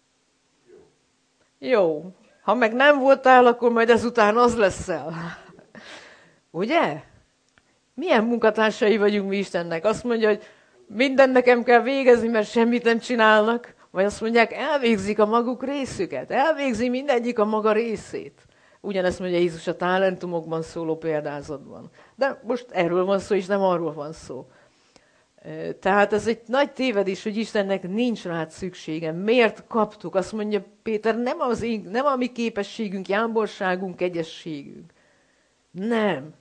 Jó. Ha meg nem voltál, akkor majd ezután az leszel. Ugye? Milyen munkatársai vagyunk mi Istennek? Azt mondja, hogy mindent nekem kell végezni, mert semmit nem csinálnak. Vagy azt mondják, elvégzik a maguk részüket. Elvégzi mindegyik a maga részét. Ugyanezt mondja Jézus a talentumokban szóló példázatban. De most erről van szó, és nem arról van szó. Tehát ez egy nagy tévedés, hogy Istennek nincs rád szüksége. Miért kaptuk? Azt mondja Péter, nem a mi képességünk, jámborságunk, kegyességünk. Nem.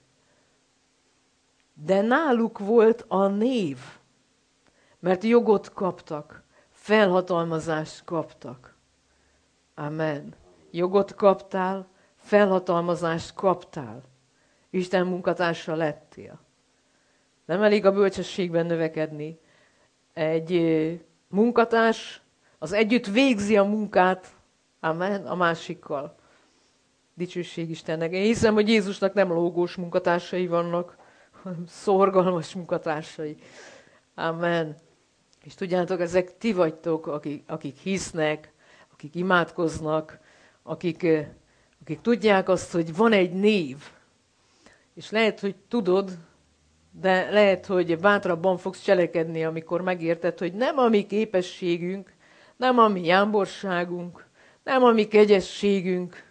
De náluk volt a név. Mert jogot kaptak. Felhatalmazást kaptak. Amen. Jogot kaptál, felhatalmazást kaptál. Isten munkatársa lettél. Nem elég a bölcsességben növekedni. Egy munkatárs az együtt végzi a munkát, amen, a másikkal. Dicsőség Istennek. Én hiszem, hogy Jézusnak nem lógós munkatársai vannak, hanem szorgalmas munkatársai. Amen. És tudjátok, ezek ti vagytok, akik hisznek, akik imádkoznak, akik tudják azt, hogy van egy név. És lehet, hogy tudod, de lehet, hogy bátrabban fogsz cselekedni, amikor megérted, hogy nem a mi képességünk, nem a mi jámborságunk, nem a mi kegyességünk,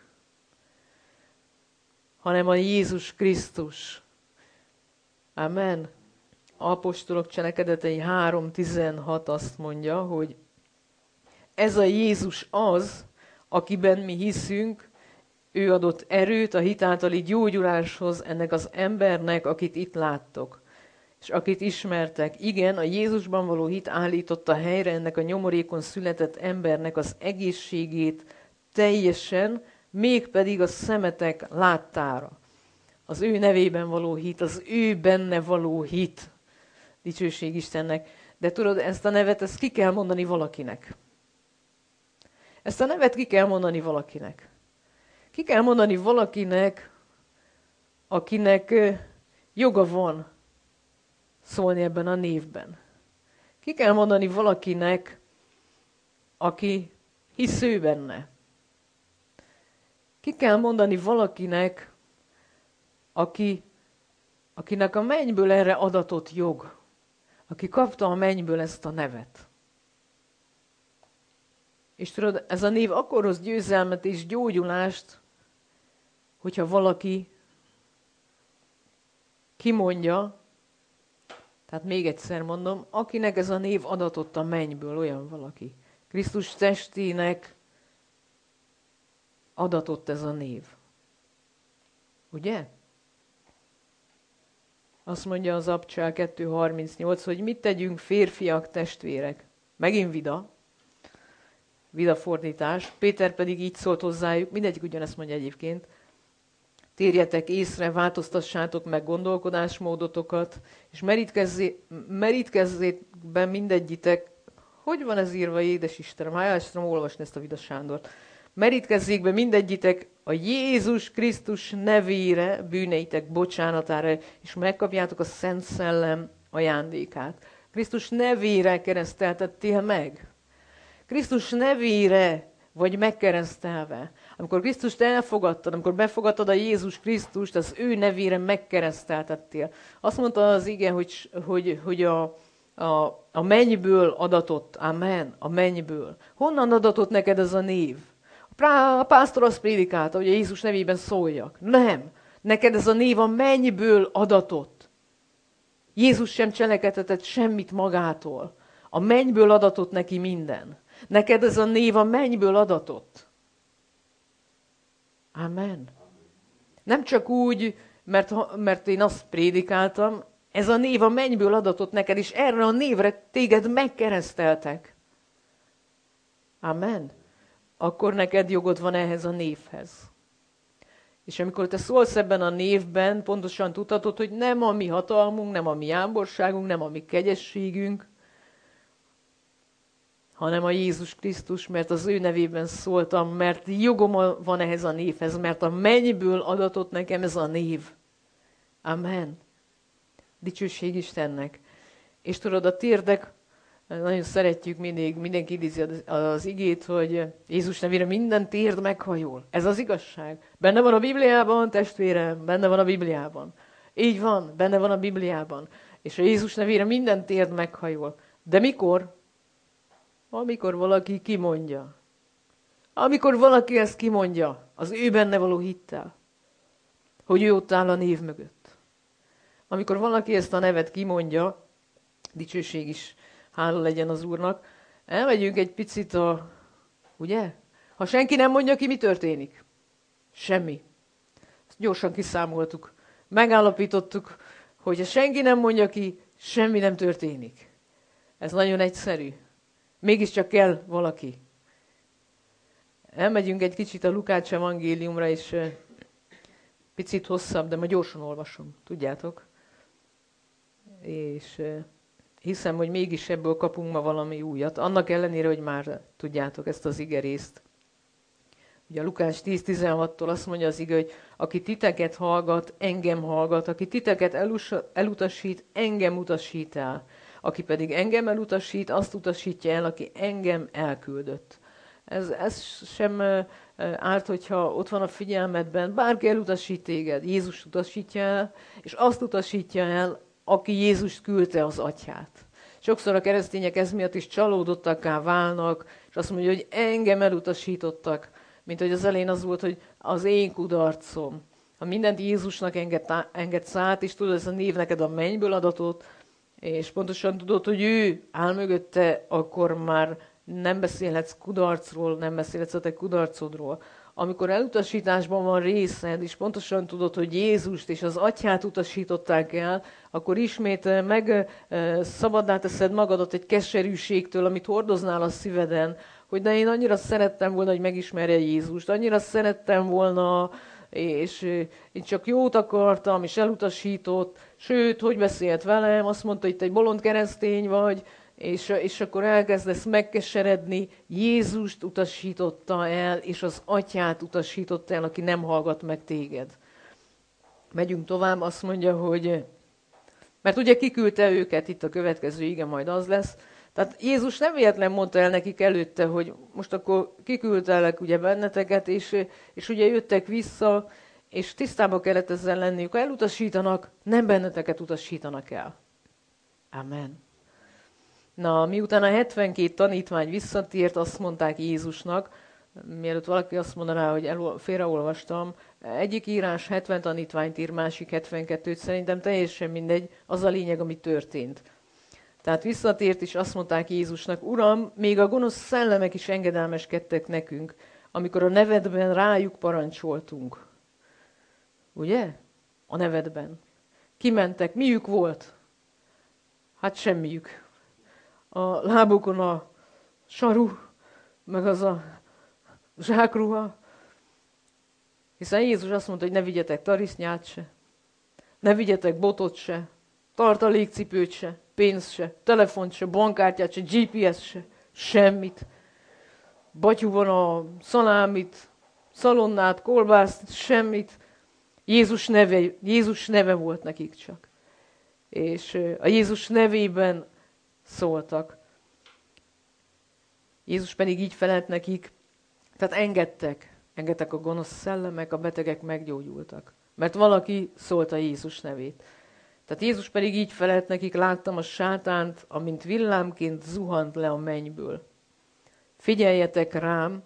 hanem a Jézus Krisztus. Amen. Apostolok cselekedetei 3:16 azt mondja, hogy ez a Jézus az, akiben mi hiszünk, ő adott erőt a hit általi gyógyuláshoz ennek az embernek, akit itt láttok, és akit ismertek. Igen, a Jézusban való hit állította helyre ennek a nyomorékon született embernek az egészségét teljesen, mégpedig a szemetek láttára. Az ő nevében való hit, az ő benne való hit. Dicsőség Istennek. De tudod, ezt a nevet, ezt ki kell mondani valakinek. Ezt a nevet ki kell mondani valakinek. Ki kell mondani valakinek, akinek joga van szólni ebben a névben. Ki kell mondani valakinek, aki hisz ő benne. Ki kell mondani valakinek, akinek a mennyből erre adatott jog. Aki kapta a mennyből ezt a nevet. És tudod, ez a név akkor hoz győzelmet és gyógyulást, hogyha valaki kimondja, tehát még egyszer mondom, akinek ez a név adatott a mennyből, olyan valaki. Krisztus testének adatott ez a név. Ugye? Azt mondja az Abcsál 2:38, hogy mit tegyünk férfiak, testvérek. Megint vida fordítás. Péter pedig így szólt hozzájuk, mindegyik ugyanezt mondja egyébként, térjetek észre, változtassátok meg gondolkodásmódotokat, és merítkezzék be mindegyitek hogy van ez írva, édes Istenem? Hát el is tudom olvasni ezt a Vida Sándort. Merítkezzék be mindegyitek a Jézus Krisztus nevére, bűneitek bocsánatára, és megkapjátok a Szent Szellem ajándékát. Krisztus nevére kereszteltettél meg. Krisztus nevére vagy megkeresztelve. Amikor Krisztust elfogadtad, amikor befogadtad a Jézus Krisztust, az ő nevére megkereszteltettél. Azt mondta az ige, hogy a mennyből adatott. Amen. A mennyből. Honnan adatott neked ez a név? A pásztor azt prédikálta, hogy a Jézus nevében szóljak. Nem. Neked ez a név a mennyből adatott. Jézus sem cselekedhetett semmit magától. A mennyből adatott neki minden. Neked ez a név a mennyből adatott. Amen. Nem csak úgy, mert én azt prédikáltam, ez a név a mennyből adatott neked, és erre a névre téged megkereszteltek. Amen. Akkor neked jogod van ehhez a névhez. És amikor te szólsz ebben a névben, pontosan tudhatod, hogy nem a mi hatalmunk, nem a mi jámborságunk, nem a mi kegyességünk, hanem a Jézus Krisztus, mert az ő nevében szóltam, mert jogom van ehhez a névhez, mert a mennyből adatott nekem ez a név. Amen. Dicsőség Istennek. És tudod, a térdek, nagyon szeretjük mindenki idézi az igét, hogy Jézus nevére minden térd meghajol. Ez az igazság. Benne van a Bibliában, testvérem, benne van a Bibliában. Így van, benne van a Bibliában. És a Jézus nevére minden térd meghajol. De mikor? Amikor valaki kimondja. Amikor valaki ezt kimondja, az ő benne való hittel, hogy ő ott áll a név mögött. Amikor valaki ezt a nevet kimondja, dicsőség is, hála legyen az Úrnak, elmegyünk egy picit ugye? Ha senki nem mondja ki, mi történik? Semmi. Ezt gyorsan kiszámoltuk. Megállapítottuk, hogy ha senki nem mondja ki, semmi nem történik. Ez nagyon egyszerű. Mégiscsak kell valaki. Elmegyünk egy kicsit a Lukács evangéliumra, és picit hosszabb, de ma gyorsan olvasom, tudjátok. És hiszem, hogy mégis ebből kapunk ma valami újat. Annak ellenére, hogy már tudjátok ezt az igerészt. Ugye a Lukács 10:16-tól azt mondja az ige, hogy aki titeket hallgat, engem hallgat, aki titeket elutasít, engem utasít el. Aki pedig engem elutasít, azt utasítja el, aki engem elküldött. Ez sem árt, hogyha ott van a figyelmedben, bárki elutasít téged, Jézus utasítja el, és azt utasítja el, aki Jézust küldte, az Atyát. Sokszor a keresztények ez miatt is csalódottakká válnak, és azt mondja, hogy engem elutasítottak, mint hogy az elején az volt, hogy az én kudarcom. Ha mindent Jézusnak engedsz át, és tudod, ez a név neked a mennyből adatot, és pontosan tudod, hogy ő áll mögötte, akkor már nem beszélhetsz kudarcról, nem beszélhetsz a te kudarcodról. Amikor elutasításban van részed, és pontosan tudod, hogy Jézust és az Atyát utasították el, akkor ismét szabaddá teszed magadat egy keserűségtől, amit hordoznál a szíveden, hogy de én annyira szerettem volna, hogy megismerje Jézust, annyira szerettem volna, és én csak jót akartam, és elutasított, sőt, hogy beszélt velem, azt mondta, hogy te egy bolond keresztény vagy, és akkor elkezdesz megkeseredni, Jézust utasította el, és az Atyát utasította el, aki nem hallgat meg téged. Megyünk tovább, azt mondja, hogy, mert ugye kiküldte őket, itt a következő ige majd az lesz, tehát Jézus nem véletlen mondta el nekik előtte, hogy most akkor kiküldtelek ugye benneteket, és ugye jöttek vissza, és tisztában kellett ezzel lenniük. Ha elutasítanak, nem benneteket utasítanak el. Amen. Na, miután a 72 tanítvány visszatért, azt mondták Jézusnak, mielőtt valaki azt mondaná, hogy félreolvastam, egyik írás 70 tanítványt ír, másik 72-t, szerintem teljesen mindegy, az a lényeg, ami történt. Tehát visszatért, és azt mondták Jézusnak, Uram, még a gonosz szellemek is engedelmeskedtek nekünk, amikor a nevedben rájuk parancsoltunk. Ugye? A nevedben. Kimentek, miük volt? Hát semmiük. A lábukon a saru, meg az a zsákruha. Hiszen Jézus azt mondta, hogy ne vigyetek tarisznyát se, ne vigyetek botot se, tartalékcipőt se, pénzt se, telefont se, bankkártyát se, GPS se. semmit. Batyúban a szalámit, szalonnát, kolbászt, semmit. Jézus neve volt nekik csak. És a Jézus nevében szóltak. Jézus pedig így felelt nekik, tehát engedtek a gonosz szellemek, a betegek meggyógyultak. Mert valaki szólta Jézus nevét. Tehát Jézus pedig így felelt nekik, láttam a sátánt, amint villámként zuhant le a mennyből. Figyeljetek rám.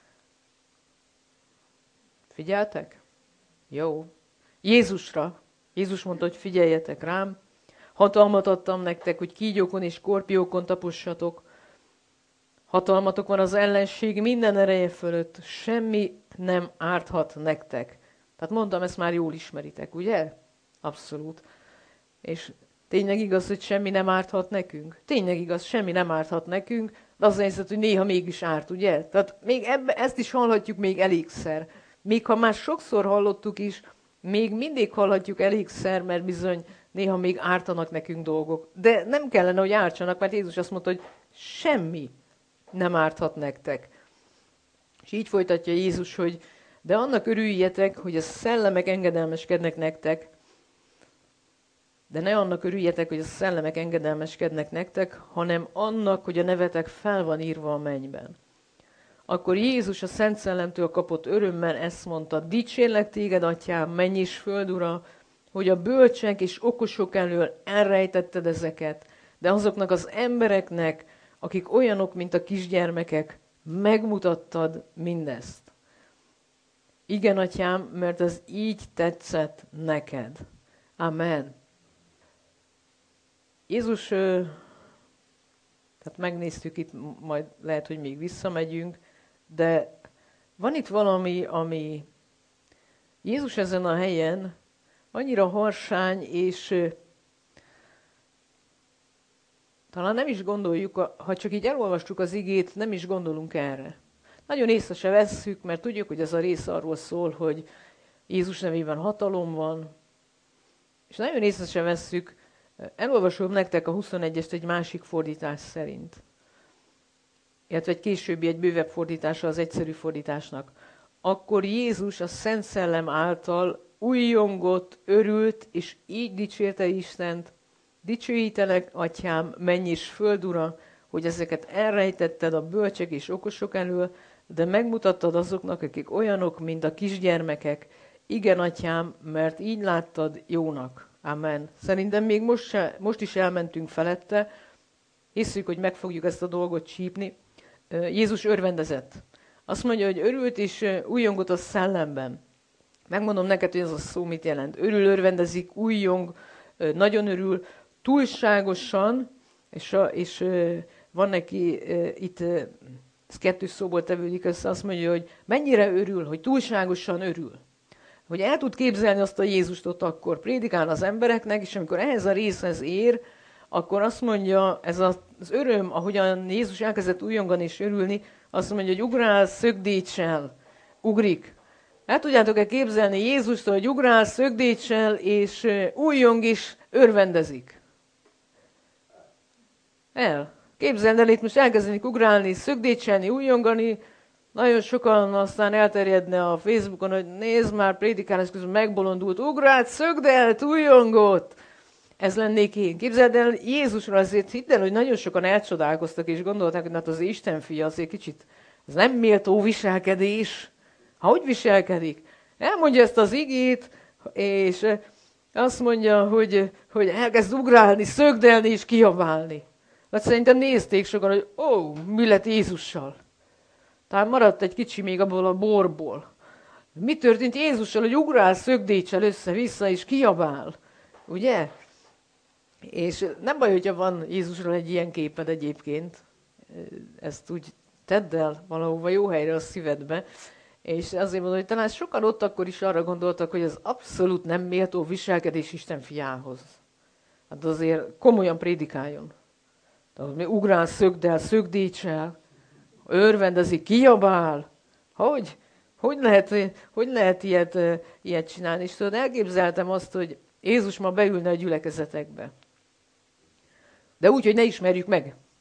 Figyeltek? Jó. Jézusra. Jézus mondta, hogy figyeljetek rám. Hatalmat adtam nektek, hogy kígyókon és skorpiókon tapossatok. Hatalmatok van az ellenség minden ereje fölött. Semmi nem árthat nektek. Tehát mondtam, ezt már jól ismeritek, ugye? Abszolút. És tényleg igaz, hogy semmi nem árthat nekünk? Tényleg igaz, semmi nem árthat nekünk, de az a helyzet, hogy néha mégis árt, ugye? Tehát még ezt is hallhatjuk még elégszer. Még ha már sokszor hallottuk is, még mindig hallhatjuk elégszer, mert bizony néha még ártanak nekünk dolgok. De nem kellene, hogy ártsanak, mert Jézus azt mondta, hogy semmi nem árthat nektek. És így folytatja Jézus, hogy de annak örüljetek, hogy a szellemek engedelmeskednek nektek, de ne annak örüljetek, hogy a szellemek engedelmeskednek nektek, hanem annak, hogy a nevetek fel van írva a mennyben. Akkor Jézus a Szent Szellemtől kapott örömmel ezt mondta, dicsérlek téged, atyám, menny és föld ura, hogy a bölcsek és okosok elől elrejtetted ezeket, de azoknak az embereknek, akik olyanok, mint a kisgyermekek, megmutattad mindezt. Igen, atyám, mert ez így tetszett neked. Amen. Jézus, tehát megnéztük itt, majd lehet, hogy még visszamegyünk, de van itt valami, ami Jézus ezen a helyen annyira harsány, és talán nem is gondoljuk, ha csak így elolvastuk az igét, nem is gondolunk erre. Nagyon észre se vesszük, mert tudjuk, hogy ez a rész arról szól, hogy Jézus nevében hatalom van, és nagyon észre se vesszük. Elolvasom nektek a 21-est egy másik fordítás szerint. Illetve egy későbbi, egy bővebb fordítása az egyszerű fordításnak. Akkor Jézus a Szent Szellem által újjongott, örült, és így dicsérte Istent. Dicsőítelek, atyám, menny és föld ura, hogy ezeket elrejtetted a bölcsek és okosok elől, de megmutattad azoknak, akik olyanok, mint a kisgyermekek. Igen, atyám, mert így láttad jónak. Amen. Szerintem még most is elmentünk felette. Hiszük, hogy meg fogjuk ezt a dolgot csípni. Jézus örvendezett. Azt mondja, hogy örült és újjongott a szellemben. Megmondom neked, hogy ez a szó mit jelent. Örül, örvendezik, újjong, nagyon örül, túlságosan, és van neki itt, ez kettős szóból tevődik össze, azt mondja, hogy mennyire örül, hogy túlságosan örül. Hogy el tud képzelni azt a Jézust ott akkor prédikál az embereknek, és amikor ehhez a részhez ér, akkor azt mondja, ez az öröm, ahogyan Jézus elkezdett újongani és örülni, azt mondja, hogy ugrál, szögdécsel, ugrik. El tudjátok-e képzelni Jézust, hogy ugrál, szögdécsel, és újjong és örvendezik? Képzeld el, itt most elkezdenik ugrálni, szögdécselni, újjongani, nagyon sokan aztán elterjedne a Facebookon, hogy nézd már, prédikálás közben megbolondult, ugrált, szögdelt, újjongott. Ez lennék én. Képzeld el, Jézusra azért hidd el, hogy nagyon sokan elcsodálkoztak, és gondolták, hogy hát az Isten fia azért kicsit, ez nem méltó viselkedés. Hogy viselkedik? Elmondja ezt az igét, és azt mondja, hogy elkezd ugrálni, szögdelni és kiabálni. Hát szerintem nézték sokan, hogy mi lett Jézussal? Tehát maradt egy kicsi még abból a borból. Mi történt Jézussal, hogy ugrál, szögdécsel össze-vissza és kiabál? Ugye? És nem baj, hogyha van Jézusról egy ilyen képed egyébként. Ezt úgy tedd el valahova jó helyre a szívedbe. És azért mondom, hogy talán sokan ott akkor is arra gondoltak, hogy ez abszolút nem méltó viselkedés Isten fiához. Hát azért komolyan prédikáljon. Tehát ugrál, szögdel, szögdécsel, örvendezik, kiabál. Hogy lehet ilyet csinálni? És tudod, elképzeltem azt, hogy Jézus ma beülne a gyülekezetekbe. De úgy, hogy ne ismerjük meg.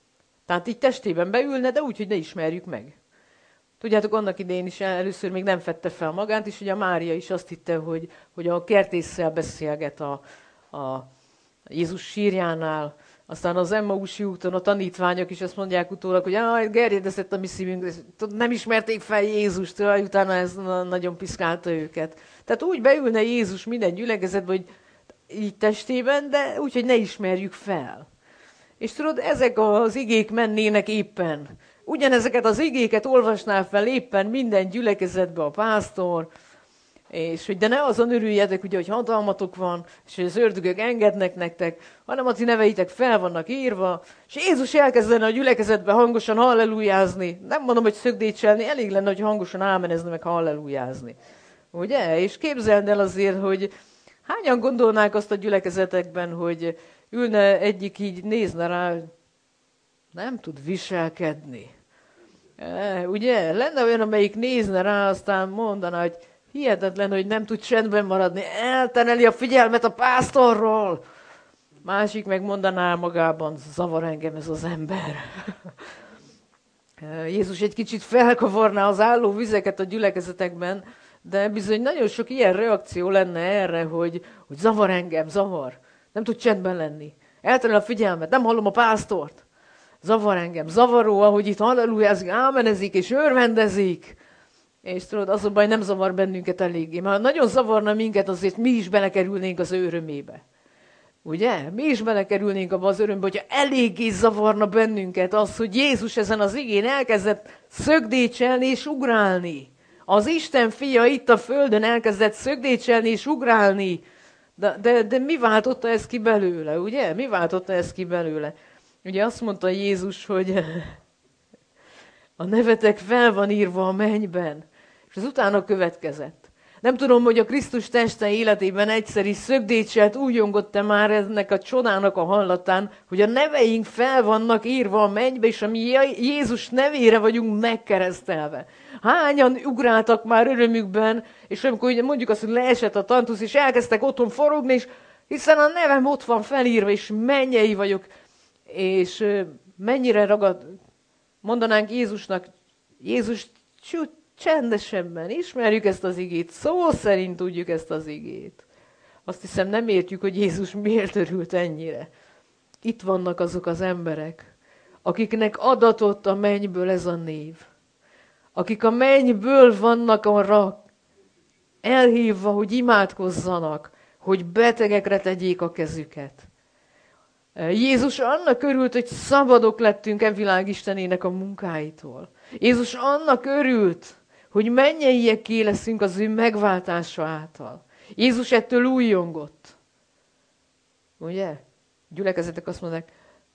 Tehát így testében beülne, de úgy, hogy ne ismerjük meg. Tudjátok, annak idején is először még nem fedte fel magát, és ugye a Mária is azt hitte, hogy a kertésszel beszélget a Jézus sírjánál. Aztán az Emmausi úton a tanítványok is azt mondják utólag, hogy gerjedezett a mi szívünk, nem ismerték fel Jézust, utána ez nagyon piszkálta őket. Tehát úgy beülne Jézus minden gyülekezetbe, hogy így testében, de úgy, hogy ne ismerjük fel. És tudod, ezek az igék mennének éppen. Ugyanezeket az igéket olvasná fel éppen minden gyülekezetbe a pásztor, és hogy de ne azon örüljetek, ugye, hogy hatalmatok van, és hogy az ördögök engednek nektek, hanem a ti neveitek fel vannak írva, és Jézus elkezdene a gyülekezetbe hangosan hallelujázni. Nem mondom, hogy szögdécselni, elég lenne, hogy hangosan ámenezni, meg hallelujázni. Ugye? És képzeld el azért, hogy hányan gondolnák azt a gyülekezetekben, hogy ülne egyik így, nézne rá, nem tud viselkedni. Ugye? Lenne olyan, amelyik nézne rá, aztán mondaná, hogy hihetetlen, hogy nem tud csendben maradni, elteneli a figyelmet a pásztorról. Másik meg mondaná magában, zavar engem ez az ember. Jézus egy kicsit felkavarná az álló vizeket a gyülekezetekben, de bizony nagyon sok ilyen reakció lenne erre, hogy zavar engem, zavar. Nem tud csendben lenni. Eltenel a figyelmet, nem hallom a pásztort. Zavar engem, zavaró, ahogy itt hallelujázik, ámenezik és örvendezik. És tudod, az a baj, nem zavar bennünket eléggé. Mert ha nagyon zavarna minket, azért mi is belekerülnénk az ő örömébe. Ugye? Mi is belekerülnénk abba az örömbe, hogyha eléggé zavarna bennünket az, hogy Jézus ezen az igén elkezdett szögdécselni és ugrálni. Az Isten fia itt a földön elkezdett szögdécselni és ugrálni. De mi váltotta ezt ki belőle, ugye? Mi váltotta ezt ki belőle? Ugye azt mondta Jézus, hogy a nevetek fel van írva a mennyben. És az utána következett. Nem tudom, hogy a Krisztus teste életében egyszer is szögdécselt, újongott-e már ennek a csodának a hallatán, hogy a neveink fel vannak írva a mennybe, és a mi Jézus nevére vagyunk megkeresztelve. Hányan ugráltak már örömükben, és amikor ugye mondjuk azt, hogy leesett a tantusz, és elkezdtek otthon forogni, és hiszen a nevem ott van felírva, és mennyei vagyok, és mennyire ragad, mondanánk Jézusnak, Jézus csendesebben, ismerjük ezt az igét, szó szerint tudjuk ezt az igét. Azt hiszem nem értjük, hogy Jézus miért örült ennyire. Itt vannak azok az emberek, akiknek adatott a mennyből ez a név. Akik a mennyből vannak arra elhívva, hogy imádkozzanak, hogy betegekre tegyék a kezüket. Jézus annak örült, hogy szabadok lettünk e világ Istenének a munkáitól. Jézus annak örült, hogy mennyeiekké leszünk az ő megváltása által. Jézus ettől újjongott. Ugye? Gyülekezetek azt mondják,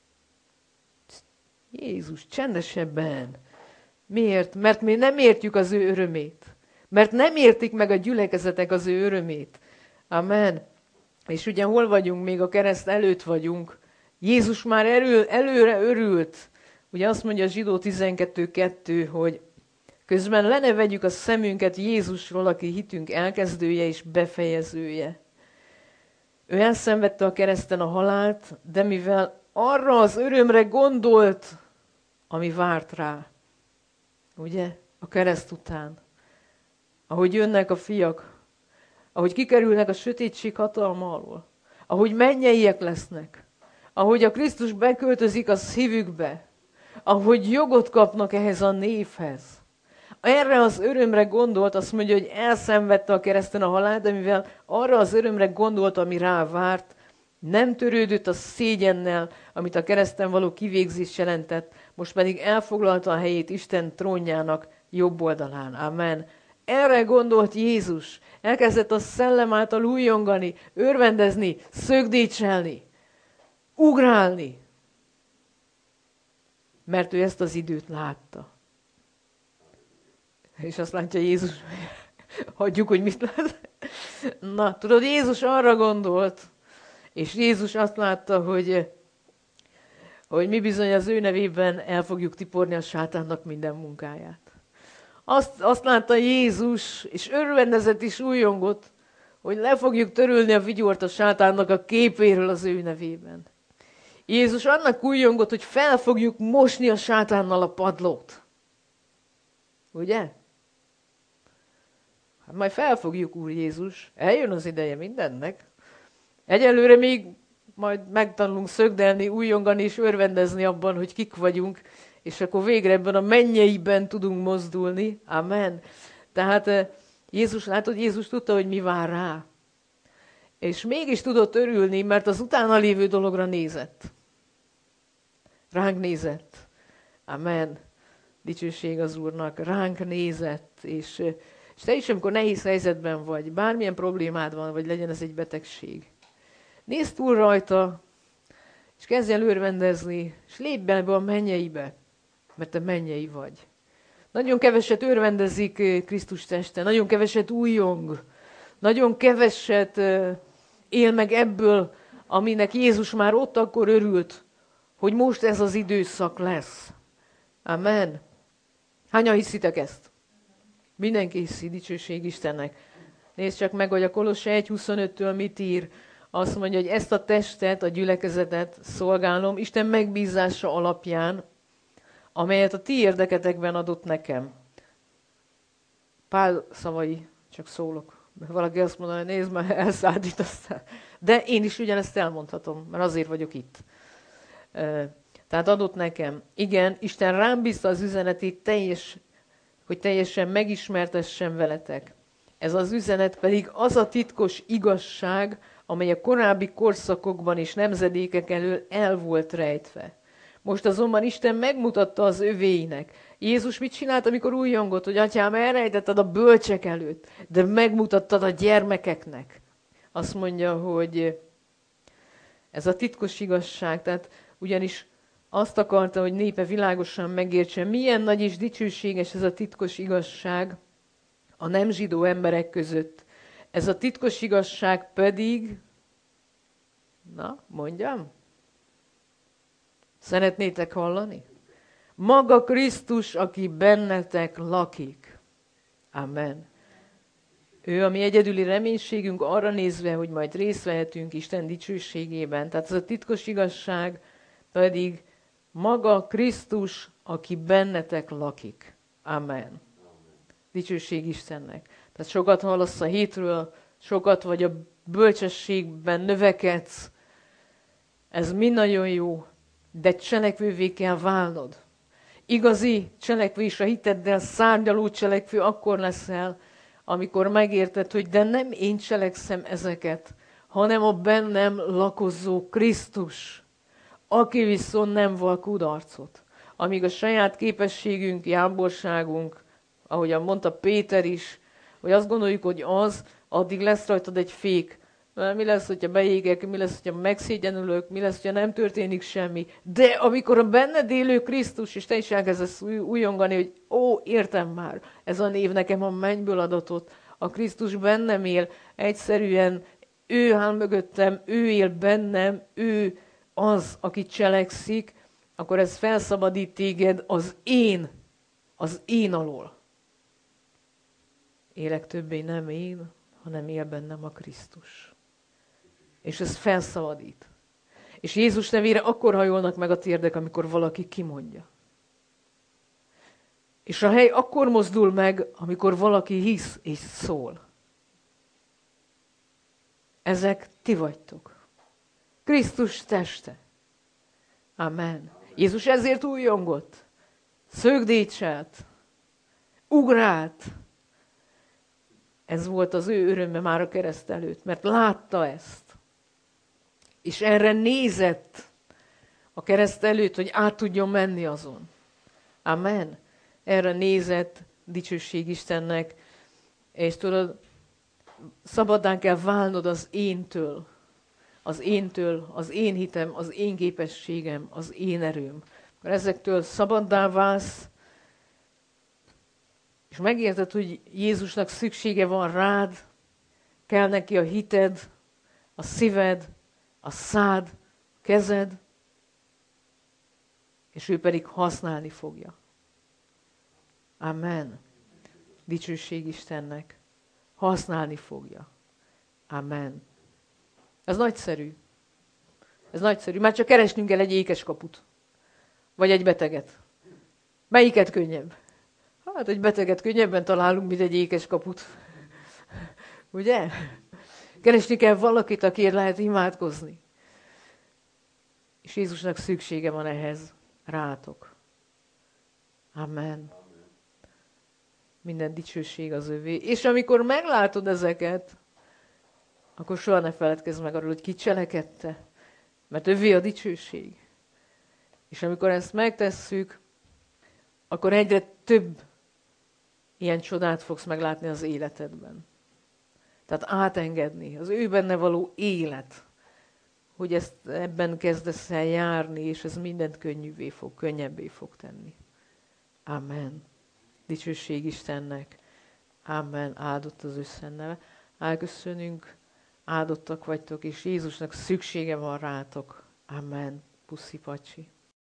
Jézus, csendesebben. Miért? Mert mi nem értjük az ő örömét. Mert nem értik meg a gyülekezetek az ő örömét. Amen. És ugye hol vagyunk? Még a kereszt előtt vagyunk. Jézus már előre örült. Ugye azt mondja a Zsidó 12.2, hogy közben le ne vegyük a szemünket Jézusról, aki hitünk elkezdője és befejezője. Ő elszenvedte a kereszten a halált, de mivel arra az örömre gondolt, ami várt rá. Ugye? A kereszt után. Ahogy jönnek a fiak, ahogy kikerülnek a sötétség hatalma alól, ahogy mennyeiek lesznek, ahogy a Krisztus beköltözik a szívükbe, ahogy jogot kapnak ehhez a névhez. Erre az örömre gondolt, azt mondja, hogy elszenvedte a kereszten a halált, de mivel arra az örömre gondolt, ami rá várt, nem törődött a szégyennel, amit a kereszten való kivégzés jelentett, most pedig elfoglalta a helyét Isten trónjának jobb oldalán. Amen. Erre gondolt Jézus. Elkezdett a szellem által újongani, örvendezni, szögdécselni, ugrálni. Mert ő ezt az időt látta. És azt látja Jézus, hagyjuk, hogy mit lát. Na, tudod, Jézus arra gondolt, és Jézus azt látta, hogy mi bizony az ő nevében el fogjuk tiporni a sátánnak minden munkáját. Azt látta Jézus, és örvendezett is újongott, hogy le fogjuk törölni a vigyort a sátánnak a képéről az ő nevében. Jézus annak újjongott, hogy fel fogjuk mosni a sátánnal a padlót. Ugye? Hát majd felfogjuk, Úr Jézus. Eljön az ideje mindennek. Egyelőre még majd megtanulunk szögdelni, újjongani és örvendezni abban, hogy kik vagyunk, és akkor végre ebben a mennyeiben tudunk mozdulni. Amen. Tehát Jézus, látod, Jézus tudta, hogy mi vár rá. És mégis tudott örülni, mert az utána lévő dologra nézett. Ránk nézett. Amen. Dicsőség az Úrnak. Ránk nézett. És te is, amikor nehéz helyzetben vagy, bármilyen problémád van, vagy legyen ez egy betegség, nézd túl rajta, és kezdj el örvendezni, és lépj bele be a mennyeibe, mert te mennyei vagy. Nagyon keveset örvendezik Krisztus teste, nagyon keveset újjong, nagyon keveset él meg ebből, aminek Jézus már ott akkor örült, hogy most ez az időszak lesz. Amen. Hányan hiszitek ezt? Mindenki hiszi, dicsőség Istennek. Nézd csak meg, hogy a Kolosse 1.25-től mit ír. Azt mondja, hogy ezt a testet, a gyülekezetet szolgálom Isten megbízása alapján, amelyet a ti érdeketekben adott nekem. Pál szavai, csak szólok. Valaki azt mondaná, hogy nézd már, elszállítasz. De én is ugyanezt elmondhatom, mert azért vagyok itt. Tehát adott nekem. Igen, Isten rám bízta az üzenetét hogy teljesen megismertessem veletek. Ez az üzenet pedig az a titkos igazság, amely a korábbi korszakokban és nemzedékek elől el volt rejtve. Most azonban Isten megmutatta az övéinek. Jézus mit csinált, amikor újjongott, hogy atyám, elrejtetted a bölcsek előtt, de megmutattad a gyermekeknek. Azt mondja, hogy ez a titkos igazság, tehát ugyanis azt akarta, hogy népe világosan megértse, milyen nagy és dicsőséges ez a titkos igazság a nem zsidó emberek között. Ez a titkos igazság pedig, na, mondjam? Szeretnétek hallani? Maga Krisztus, aki bennetek lakik. Amen. Ő a mi egyedüli reménységünk arra nézve, hogy majd részt vehetünk Isten dicsőségében. Tehát ez a titkos igazság pedig maga Krisztus, aki bennetek lakik. Amen. Dicsőség Istennek. Tehát sokat hallasz a hétről, sokat vagy a bölcsességben növekedsz. Ez mind nagyon jó, de cselekvővé kell válnod. Igazi cselekvés a hiteddel szárnyaló cselekvő akkor leszel, amikor megérted, hogy de nem én cselekszem ezeket, hanem a bennem lakozó Krisztus, aki viszont nem val kudarcot. Amíg a saját képességünk, jámborságunk, ahogyan mondta Péter is, hogy azt gondoljuk, hogy az, addig lesz rajtad egy fék. Mi lesz, hogyha beégek, mi lesz, hogyha megszégyenülök, mi lesz, hogyha nem történik semmi. De amikor a benned élő Krisztus, és te is elkezdesz újongani, hogy értem már, ez a név nekem a mennyből adatot, a Krisztus bennem él, egyszerűen ő áll mögöttem, ő él bennem, ő az, aki cselekszik, akkor ez felszabadít téged az én alól. Élek többé nem én, hanem él bennem a Krisztus. És ez felszabadít. És Jézus nevére akkor hajolnak meg a térdek, amikor valaki kimondja. És a hely akkor mozdul meg, amikor valaki hisz és szól. Ezek ti vagytok. Krisztus teste. Amen. Jézus ezért újjongott. Szögdécselt. Ugrált. Ez volt az ő öröme már a kereszt előtt, mert látta ezt. És erre nézett a kereszt előtt, hogy át tudjon menni azon. Amen. Erre nézett, dicsőség Istennek, és tudod, szabadán kell válnod az éntől, az én hitem, az én képességem, az én erőm. Akkor ezektől szabaddá válsz, és megérted, hogy Jézusnak szüksége van rád, kell neki a hited, a szíved, a szád, a kezed, és ő pedig használni fogja. Amen. Dicsőség Istennek. Használni fogja. Amen. Ez nagyszerű. Ez nagyszerű. Már csak keresnünk kell egy ékeskaput. Vagy egy beteget. Melyiket könnyebb? Hát egy beteget könnyebben találunk, mint egy ékeskaput. Ugye? Keresni kell valakit, akiért lehet imádkozni. És Jézusnak szüksége van ehhez. Rátok. Amen. Minden dicsőség az övé. És amikor meglátod ezeket, akkor soha ne feledkezz meg arról, hogy ki cselekedte. Mert övé a dicsőség. És amikor ezt megtesszük, akkor egyre több ilyen csodát fogsz meglátni az életedben. Tehát átengedni, az ő benne való élet, hogy ebben kezdesz el járni, és ez mindent könnyebbé fog tenni. Amen. Dicsőség Istennek. Amen. Áldott az ő szent neve. Elköszönünk, áldottak vagytok, és Jézusnak szüksége van rátok. Amen. Puszi pacsi.